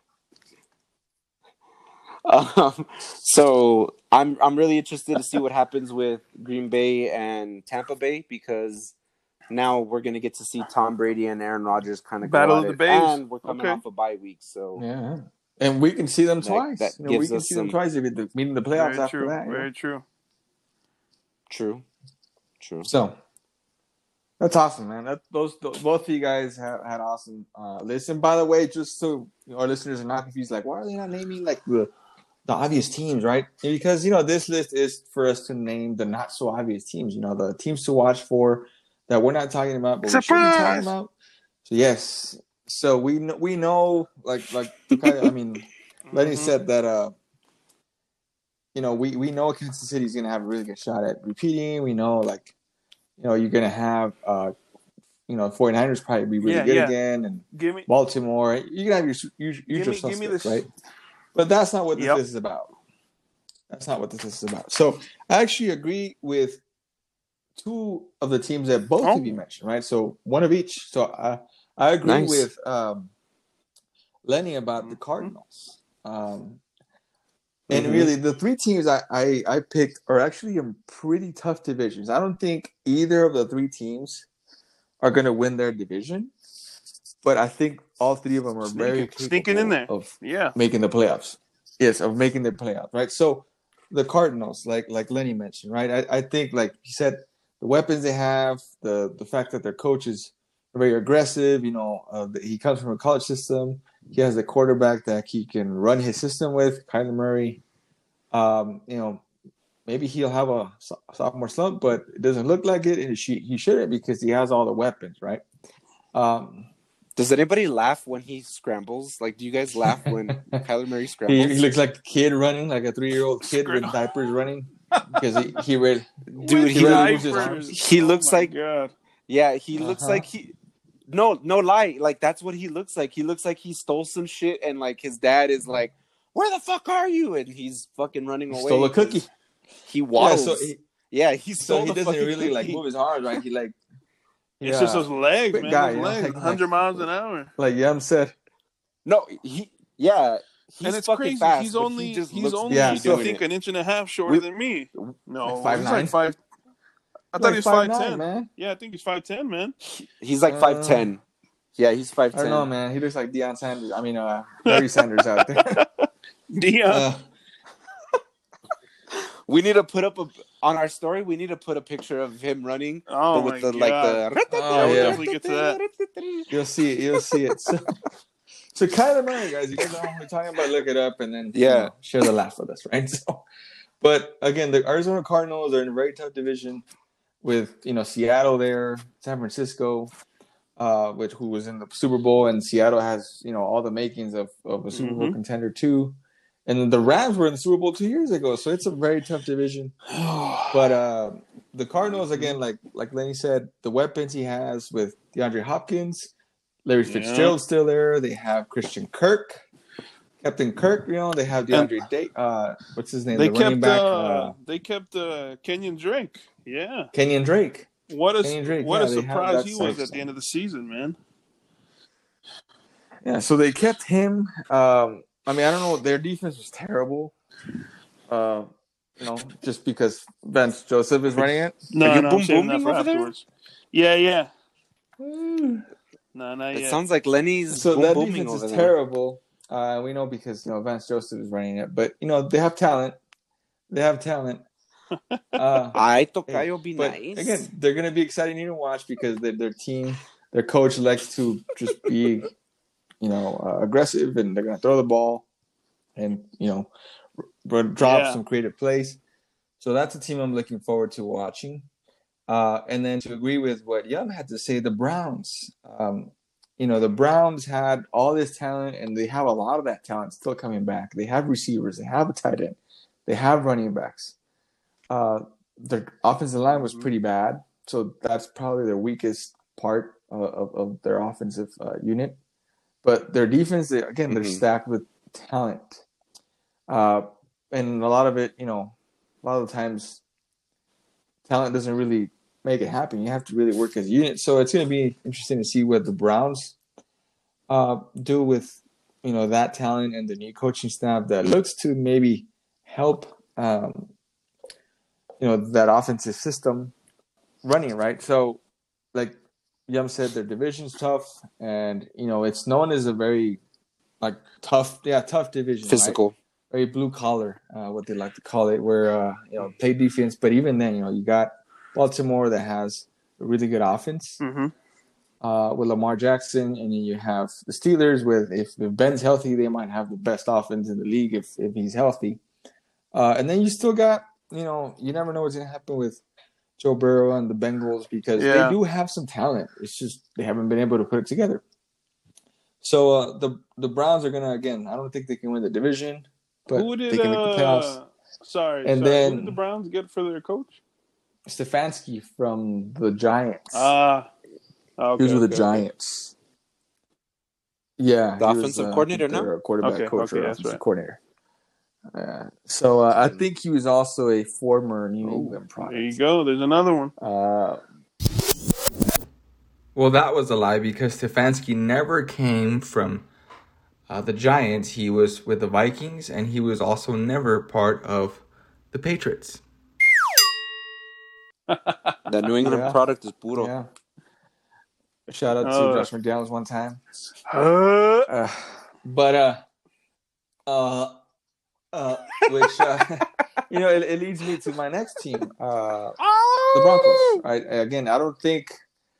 So I'm really interested to see what happens with Green Bay and Tampa Bay, because now we're gonna get to see Tom Brady and Aaron Rodgers kind of battle of the Bays, and we're coming off a bye week, so yeah, and we can see them twice. That gives we can us see them twice if we meet in the playoffs very after true, that. Very true. True. So that's awesome, man. Both of you guys had awesome lists. And by the way, just so our listeners are not confused, like why are they not naming like the obvious teams, right? Because this list is for us to name the not so obvious teams. the teams to watch for that we're not talking about, but we should be talking about. So yes, so we know like I mean, Lenny said that we know Kansas City is going to have a really good shot at repeating. We know, you're going to have, 49ers probably be really good again, and Baltimore. You're going to have your usual suspects, right? But that's not what this list is about. That's not what this list is about. So I actually agree with two of the teams that both of you mentioned, right? So one of each. So I agree with Lenny about the Cardinals. And really, the three teams I picked are actually in pretty tough divisions. I don't think either of the three teams are going to win their division, but I think all three of them are very sneaking in there of making the playoffs. Yes, of making the playoffs, right? So the Cardinals, like Lenny mentioned, right? I think, like he said, the weapons they have, the fact that their coach is very aggressive. He comes from a college system. He has a quarterback that he can run his system with, Kyler Murray. Maybe he'll have a sophomore slump, but it doesn't look like it. And he shouldn't, because he has all the weapons, right? Does anybody laugh when he scrambles? Like, do you guys laugh when Kyler Murray scrambles? He looks like a kid running, like a 3-year-old kid with diapers running, because he read. Dude, he looks like. God. Yeah, he looks like he. No lie. Like, that's what he looks like. He looks like he stole some shit, and like his dad is like, "Where the fuck are you?" And he's fucking running away. Stole a cookie. He waddles. He doesn't really like move his arms, right? He like. It's just those legs, man. Guy, those legs, 100 miles an hour. Like Yum said. No, he's and it's fucking crazy. fast. He's only, I think, an inch and a half shorter than me. No, like 5'9". He's like 5. I thought he was 5'10", man. Yeah, I think he's 5'10", man. He's like 5'10". Yeah, he's 5'10". I don't know, man. He looks like Deion Sanders. I mean, Barry Sanders out there. Deion. We need to put up on our story. We need to put a picture of him running. Oh with my God. we'll definitely get to that. You'll see it. So Kyler Murray, guys, you guys know what we're talking about. Look it up and then share the laugh with us, right? So, but again, the Arizona Cardinals are in a very tough division with Seattle there, San Francisco, who was in the Super Bowl, and Seattle has all the makings of a Super Bowl contender too. And then the Rams were in the Super Bowl 2 years ago, so it's a very tough division. But the Cardinals, again, like Lenny said, the weapons he has with DeAndre Hopkins, Larry Fitzgerald's still there. They have Christian Kirk, Captain Kirk. They have DeAndre what's his name? They the running back. They kept Kenyon Drake. Yeah, Kenyon Drake. What a surprise he was at the end of the season, man. Yeah, so they kept him. I mean, I don't know. Their defense was terrible. Just because Vance Joseph is running it. No, boom booming over afterwards. There? Yeah. No, not yet. It sounds like Lenny's so boom that booming defense over is there. terrible. We know because Vance Joseph is running it, but they have talent. They have talent. Tocayo, be but nice. Again, they're going to be exciting to watch because their team, their coach likes to just be, aggressive, and they're going to throw the ball and drop some creative plays. So that's a team I'm looking forward to watching. And then to agree with what Yum had to say, the Browns. The Browns had all this talent, and they have a lot of that talent still coming back. They have receivers. They have a tight end. They have running backs. Their offensive line was pretty bad, so that's probably their weakest part of their offensive unit. But their defense, they're stacked with talent. And a lot of it, a lot of the times, talent doesn't really make it happen. You have to really work as a unit. So it's going to be interesting to see what the Browns do with, that talent and the new coaching staff that looks to maybe help, that offensive system running, right? So, like Yum said, their division's tough, and, it's known as a very, tough division. Physical. Right? Very blue collar, what they like to call it, where, play defense. But even then, you got Baltimore that has a really good offense with Lamar Jackson, and then you have the Steelers with, if Ben's healthy, they might have the best offense in the league if he's healthy. And then you still got, you never know what's going to happen with Joe Burrow and the Bengals because they do have some talent. It's just they haven't been able to put it together. So the Browns are going to, again, I don't think they can win the division, but they can make the playoffs. Then, who did the Browns get for their coach? Stefanski from the Giants. Okay, he was with the Giants. Yeah. The offensive coordinator now? Quarterback coach or that's offensive right. coordinator. So I think he was also a former New England product. There you go. There's another one. Well, that was a lie because Stefanski never came from the Giants. He was with the Vikings, and he was also never part of the Patriots. That New England product is puro. Yeah. Shout out to Josh McDaniels one time. Which it leads me to my next team, the Broncos. Right? Again, I don't think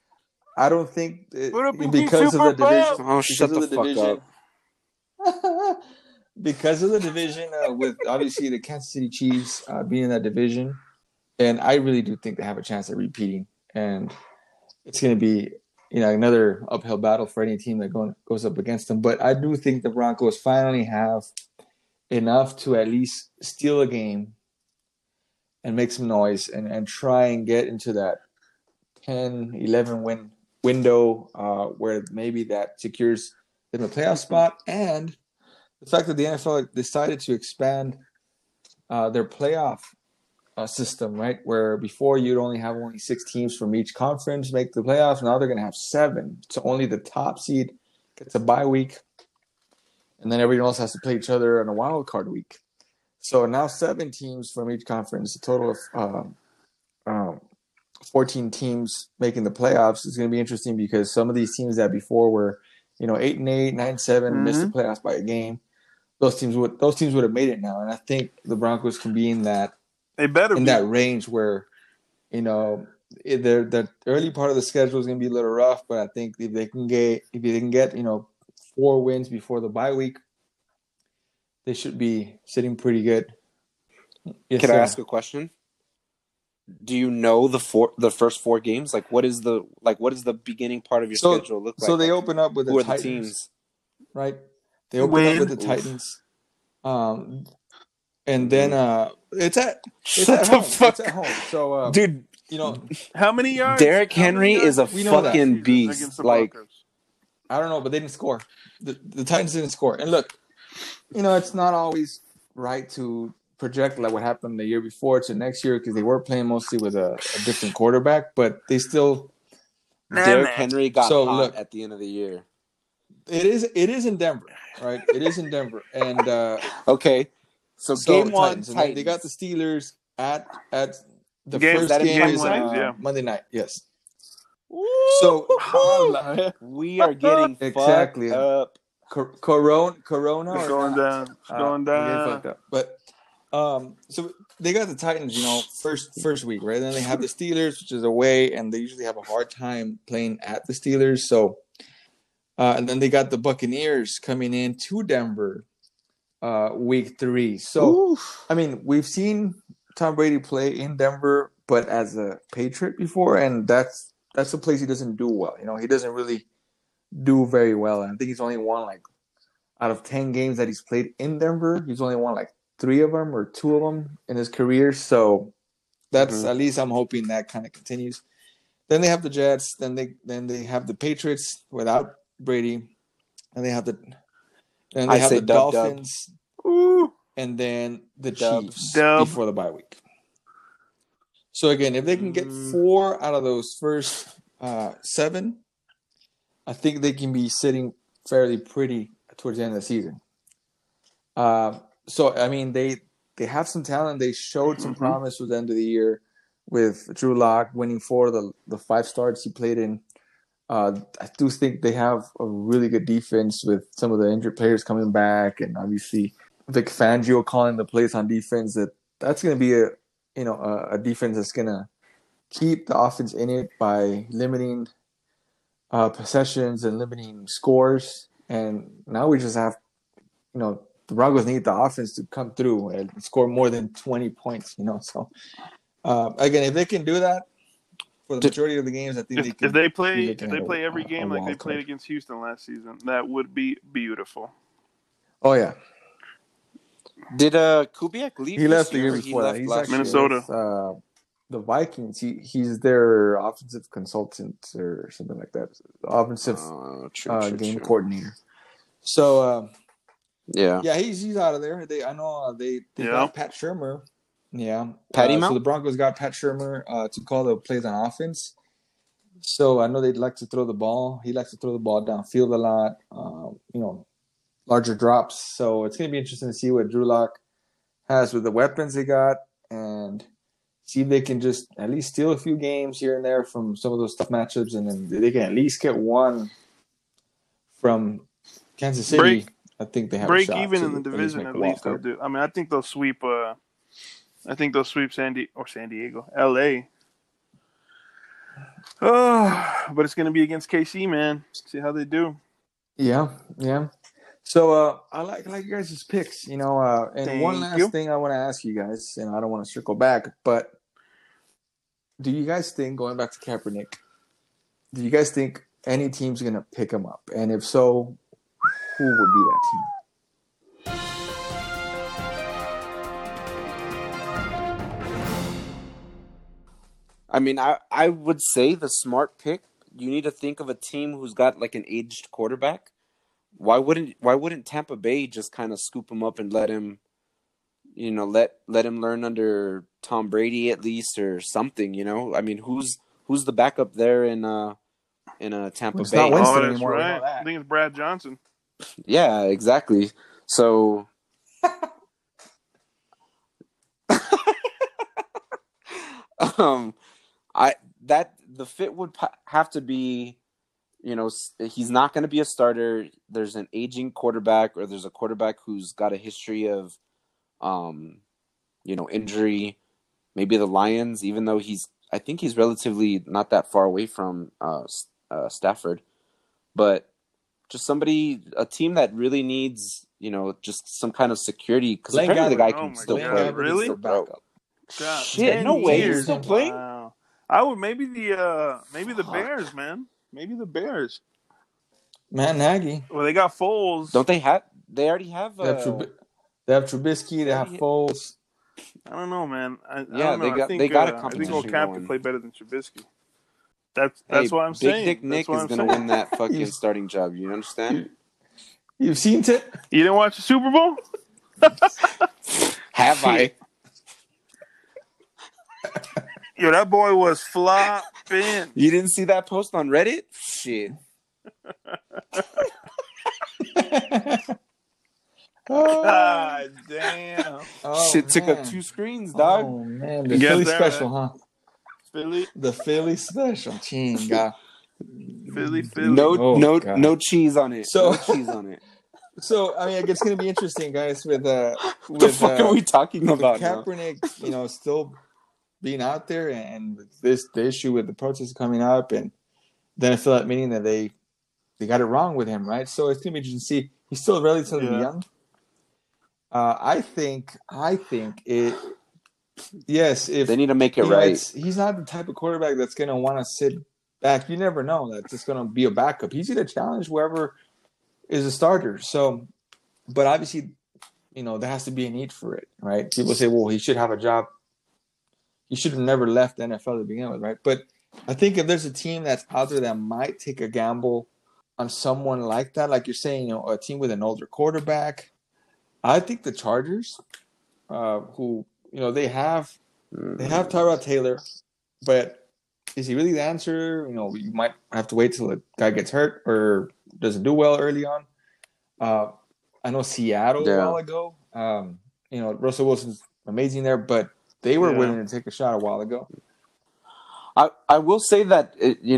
because of the division. Oh, shut the fuck up. Because of the division, with obviously the Kansas City Chiefs being in that division, and I really do think they have a chance at repeating, and it's going to be another uphill battle for any team that goes up against them. But I do think the Broncos finally have enough to at least steal a game and make some noise and try and get into that 10-11 win window where maybe that secures them a playoff spot. And the fact that the NFL decided to expand their playoff system, right? Where before you'd only have 6 teams from each conference make the playoffs. Now they're going to have 7. So only the top seed gets a bye week. And then everyone else has to play each other on a wild card week. So now 7 teams from each conference, a total of 14 teams making the playoffs. Is going to be interesting because some of these teams that before were, 8-8, 9-7, missed the playoffs by a game. Those teams would have made it now, and I think the Broncos can be in that. They better in that range where, the early part of the schedule is going to be a little rough, but I think if they can get 4 wins before the bye week, they should be sitting pretty good. Yes, Can I ask a question? Do you know the first 4 games? What is the beginning part of your schedule look like? So they open up with the Titans, teams, right? They open up with the Titans, and then it's at home. It's at home. So, dude, how many yards? Derrick Henry is a fucking beast. I don't know, but they didn't score. The Titans didn't score. And look, it's not always right to project what happened the year before to next year because they were playing mostly with a different quarterback, but they still. Derrick Henry got hot at the end of the year. It is in Denver, right? It is in Denver, and okay. So game one, Titans. They got the Steelers at the first game is Monday night. Yes. Ooh, so we are getting exactly fucked up. Corona It's or going not? down. It's going We're getting down. fucked up. But so they got the Titans, first week, right? Then they have the Steelers, which is away, and they usually have a hard time playing at the Steelers. So, and then they got the Buccaneers coming in to Denver, week 3. So, Oof. I mean, we've seen Tom Brady play in Denver, but as a Patriot before, and that's a place he doesn't do well. He doesn't really do very well. And I think he's only won out of 10 games that he's played in Denver, he's only won 3 of them or 2 of them in his career. So that's at least I'm hoping that kind of continues. Then they have the Jets. Then they have the Patriots without Brady, and they have the Dolphins, and then the Chiefs before the bye week. So again, if they can get 4 out of those first 7, I think they can be sitting fairly pretty towards the end of the season. So I mean, they have some talent. They showed some promise with the end of the year with Drew Lock winning 4 of the 5 starts he played in. I do think they have a really good defense with some of the injured players coming back, and obviously Vic Fangio calling the plays on defense. That's going to be a defense that's going to keep the offense in it by limiting possessions and limiting scores. And now we just have, the Broncos need the offense to come through and score more than 20 points. So again, if they can do that for the majority of the games, I think they can. If they play every game like they played against Houston last season, that would be beautiful. Oh yeah. Did Kubiak leave? He left the year before that. He's actually Minnesota. With, the Vikings. He's their offensive consultant or something like that. Offensive game coordinator. So yeah, he's out of there. I know they got Pat Shurmur. Yeah, so the Broncos got Pat Shurmur to call the plays on offense. So I know they'd like to throw the ball. He likes to throw the ball downfield a lot. Larger drops. So it's going to be interesting to see what Drew Lock has with the weapons they got and see if they can just at least steal a few games here and there from some of those tough matchups, and then they can at least get one from Kansas City. I think they have a shot even in the division at least. They'll do. I mean, I think they'll sweep. San Diego, L.A. Oh, but it's going to be against KC, man. See how they do. Yeah. So I like you guys' picks, and one last thing I want to ask you guys, and I don't want to circle back, but do you guys think, going back to Kaepernick, do you guys think any team's going to pick him up? And if so, who would be that team? I mean, I would say the smart pick, you need to think of a team who's got an aged quarterback. Why wouldn't Tampa Bay just kind of scoop him up and let him, let him learn under Tom Brady at least or something, I mean, who's the backup there in Tampa Bay? Not Winston that's anymore. Right. I think it's Brad Johnson. Yeah, exactly. So the fit would have to be, he's not going to be a starter. There's an aging quarterback, or there's a quarterback who's got a history of, injury. Maybe the Lions, even though I think he's relatively not that far away from Stafford, but just a team that really needs, just some kind of security, because apparently the guy can still play. Really? God, shit, no way. Years. He's still playing? Wow. I would maybe the Bears, man. Maybe the Bears. Matt Nagy. Well, they got Foles. Don't they have? They already have. They have Trubisky. They have Foles. I don't know, man. I don't know. They got a competition. I think O'Camp can play better than Trubisky. That's what I'm Big saying. Dick Nick is going to win that fucking starting job. You understand? You've seen it? You didn't watch the Super Bowl? Have I? Yo, that boy was flopping. You didn't see that post on Reddit? Shit. God damn. Shit took up 2 screens, dog. Oh, man. The Philly special, huh? Philly? The Philly special. Chinga. Philly. No cheese on it. No cheese on it. So I mean, it's going to be interesting, guys. With the fuck are we talking about now? Kaepernick, still being out there, and the issue with the protests coming up, and then I feel that meaning that they got it wrong with him, right? So it's going to be interesting to see. He's still relatively young. I think it. Yes, if they need to make it right. He's not the type of quarterback that's going to want to sit back. You never know. That's just going to be a backup. He's going to challenge whoever is a starter. So, but obviously, there has to be a need for it, right? People say, well, he should have a job. He should have never left the NFL to begin with, right? But I think if there's a team that's out there that might take a gamble on someone like that, like you're saying, a team with an older quarterback, I think the Chargers, who they have Tyrod Taylor, but is he really the answer? You might have to wait till the guy gets hurt or doesn't do well early on. I know Seattle a while ago. Russell Wilson's amazing there, but they were willing to take a shot a while ago. I will say that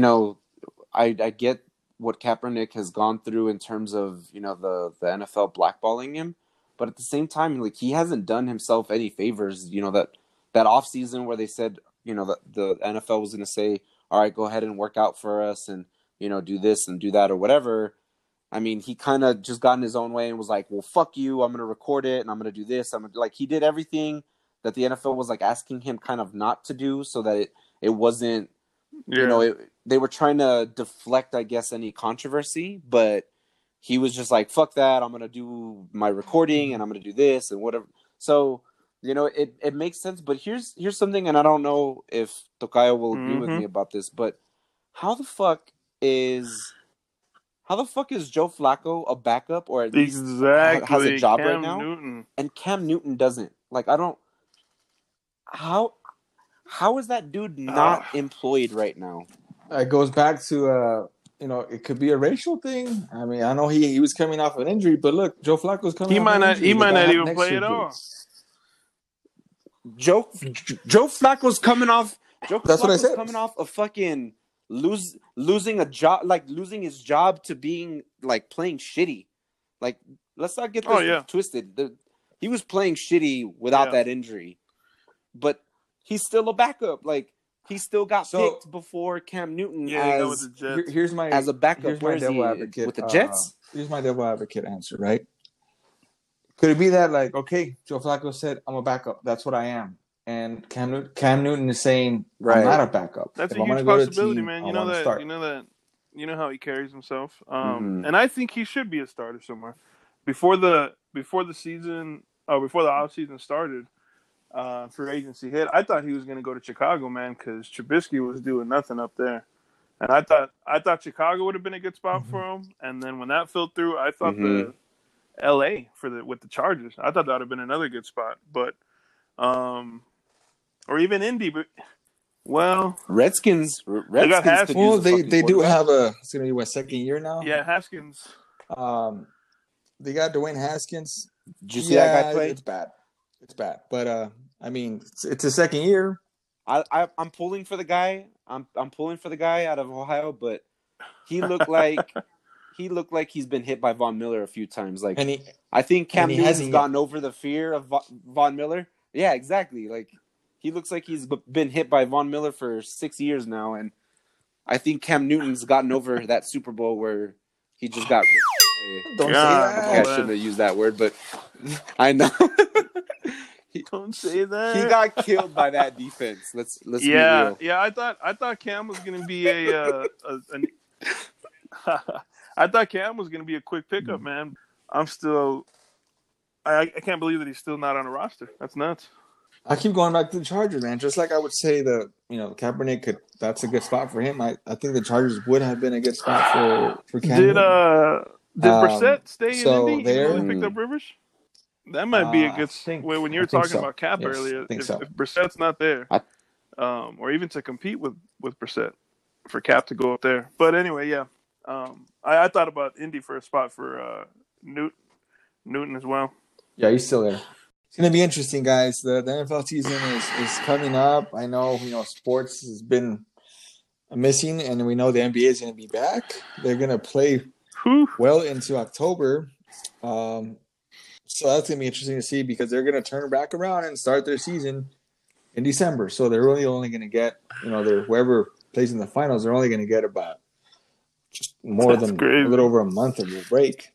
I get what Kaepernick has gone through in terms of the NFL blackballing him, but at the same time, like, he hasn't done himself any favors. That off season where they said that the NFL was going to say, all right, go ahead and work out for us and do this and do that or whatever. I mean, he kind of just got in his own way and was like, well, fuck you. I'm going to record it and I'm going to do this. He did everything that the NFL was like asking him kind of not to do, so that it wasn't, they were trying to deflect, I guess, any controversy, but he was just like, fuck that. I'm going to do my recording and I'm going to do this and whatever. So, it makes sense. But here's something, and I don't know if Tocayo will agree with me about this, but how the fuck is Joe Flacco a backup, or at least has a job right now? Newton. And Cam Newton doesn't? Like, I don't. How is that dude not employed right now? It goes back to it could be a racial thing. I mean, I know he was coming off an injury, but look, Joe Flacco's coming. He might not even play at all. Joe Flacco's coming off. That's what I said. Coming off a fucking losing a job, like losing his job to being like playing shitty. Like, let's not get this twisted. He was playing shitty without that injury, but he's still a backup. Like, he still got picked before Cam Newton as a backup. Here's my devil advocate with the Jets. Here's my devil advocate answer, right? Could it be that, like, okay, Joe Flacco said, I'm a backup. That's what I am. And Cam Newton is saying, I'm not a backup. That's a huge possibility, man. You know how he carries himself. And I think he should be a starter somewhere. Before the season, before the offseason started, free agency hit, I thought he was going to go to Chicago, man, because Trubisky was doing nothing up there. And I thought Chicago would have been a good spot for him. And then when that fell through, I thought the LA with the Chargers, I thought that would have been another good spot. But or even Indy, but Redskins they got Haskins. Well, they do have it's going to be second year now. Yeah, Haskins. They got Dwayne Haskins. Did you see that guy play? It's bad. But I mean, it's a second year. I'm pulling for the guy. I'm pulling for the guy out of Ohio, but he looked like he's been hit by Von Miller a few times. Like, I think Cam Newton's gotten over the fear of Von Miller. Yeah, exactly. Like, he looks like he's been hit by Von Miller for 6 years now, and I think Cam Newton's gotten over that Super Bowl where he just got. Don't say that. I shouldn't have used that word, but I know. Don't say that. He got killed by that defense. Let's be real. Yeah. I thought Cam was going to be I thought Cam was going to be a quick pickup, man. I can't believe that he's still not on a roster. That's nuts. I keep going back to the Chargers, man. Just like I would say Kaepernick that's a good spot for him. I think the Chargers would have been a good spot for Cam. Did Brissett stay in Indy? There, and picked up Rivers? That might be a good thing. When you were talking about Cap earlier, if Brissett's not there, or even to compete with Brissett, for Cap to go up there. But anyway, I thought about Indy for a spot for Newton as well. Yeah, he's still there. It's going to be interesting, guys. The NFL season is coming up. I know, sports has been missing, and we know the NBA is going to be back. They're going to play well into October. So that's gonna be interesting to see because they're gonna turn back around and start their season in December. So they're really only gonna get, their whoever plays in the finals, they're only gonna get about just more That's than crazy. a little over a month of a break.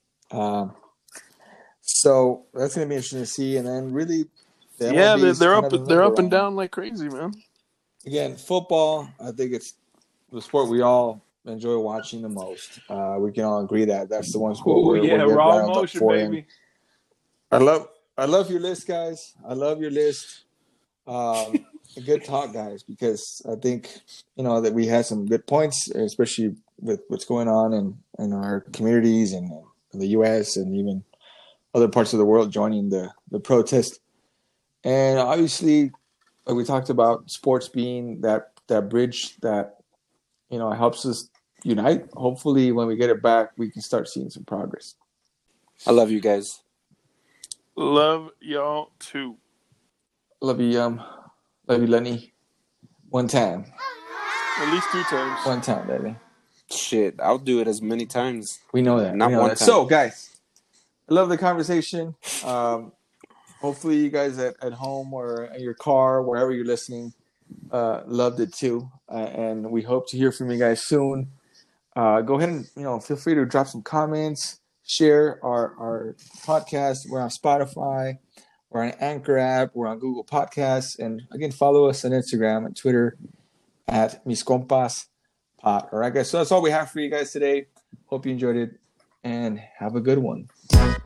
So that's gonna be interesting to see. And then really, the Yeah, MLB is they're kind up of in they're limbo up and right now. down like crazy, man. Again, football, I think it's the sport we all enjoy watching the most. We can all agree that that's the one sport we're getting raw riled up motion, for. baby. And I love your list, guys. I love your list. Good talk, guys, because I think that we had some good points, especially with what's going on in our communities and in the U.S. and even other parts of the world joining the protest. And obviously, like we talked about, sports being that bridge that helps us unite. Hopefully, when we get it back, we can start seeing some progress. I love you guys. Love y'all too. Love you, Lenny. One time. At least 2 times. One time, baby. Shit, I'll do it as many times. We know that. Not we know one that. time. So, guys, I love the conversation. Hopefully, you guys at home or in your car, wherever you're listening, loved it too. And we hope to hear from you guys soon. Go ahead and feel free to drop some comments, share our podcast. We're on Spotify, we're on Anchor app, we're on Google Podcasts, and again, follow us on Instagram and Twitter at Mis Compas Pod. All right, guys. So that's all we have for you guys today. Hope you enjoyed it, and have a good one.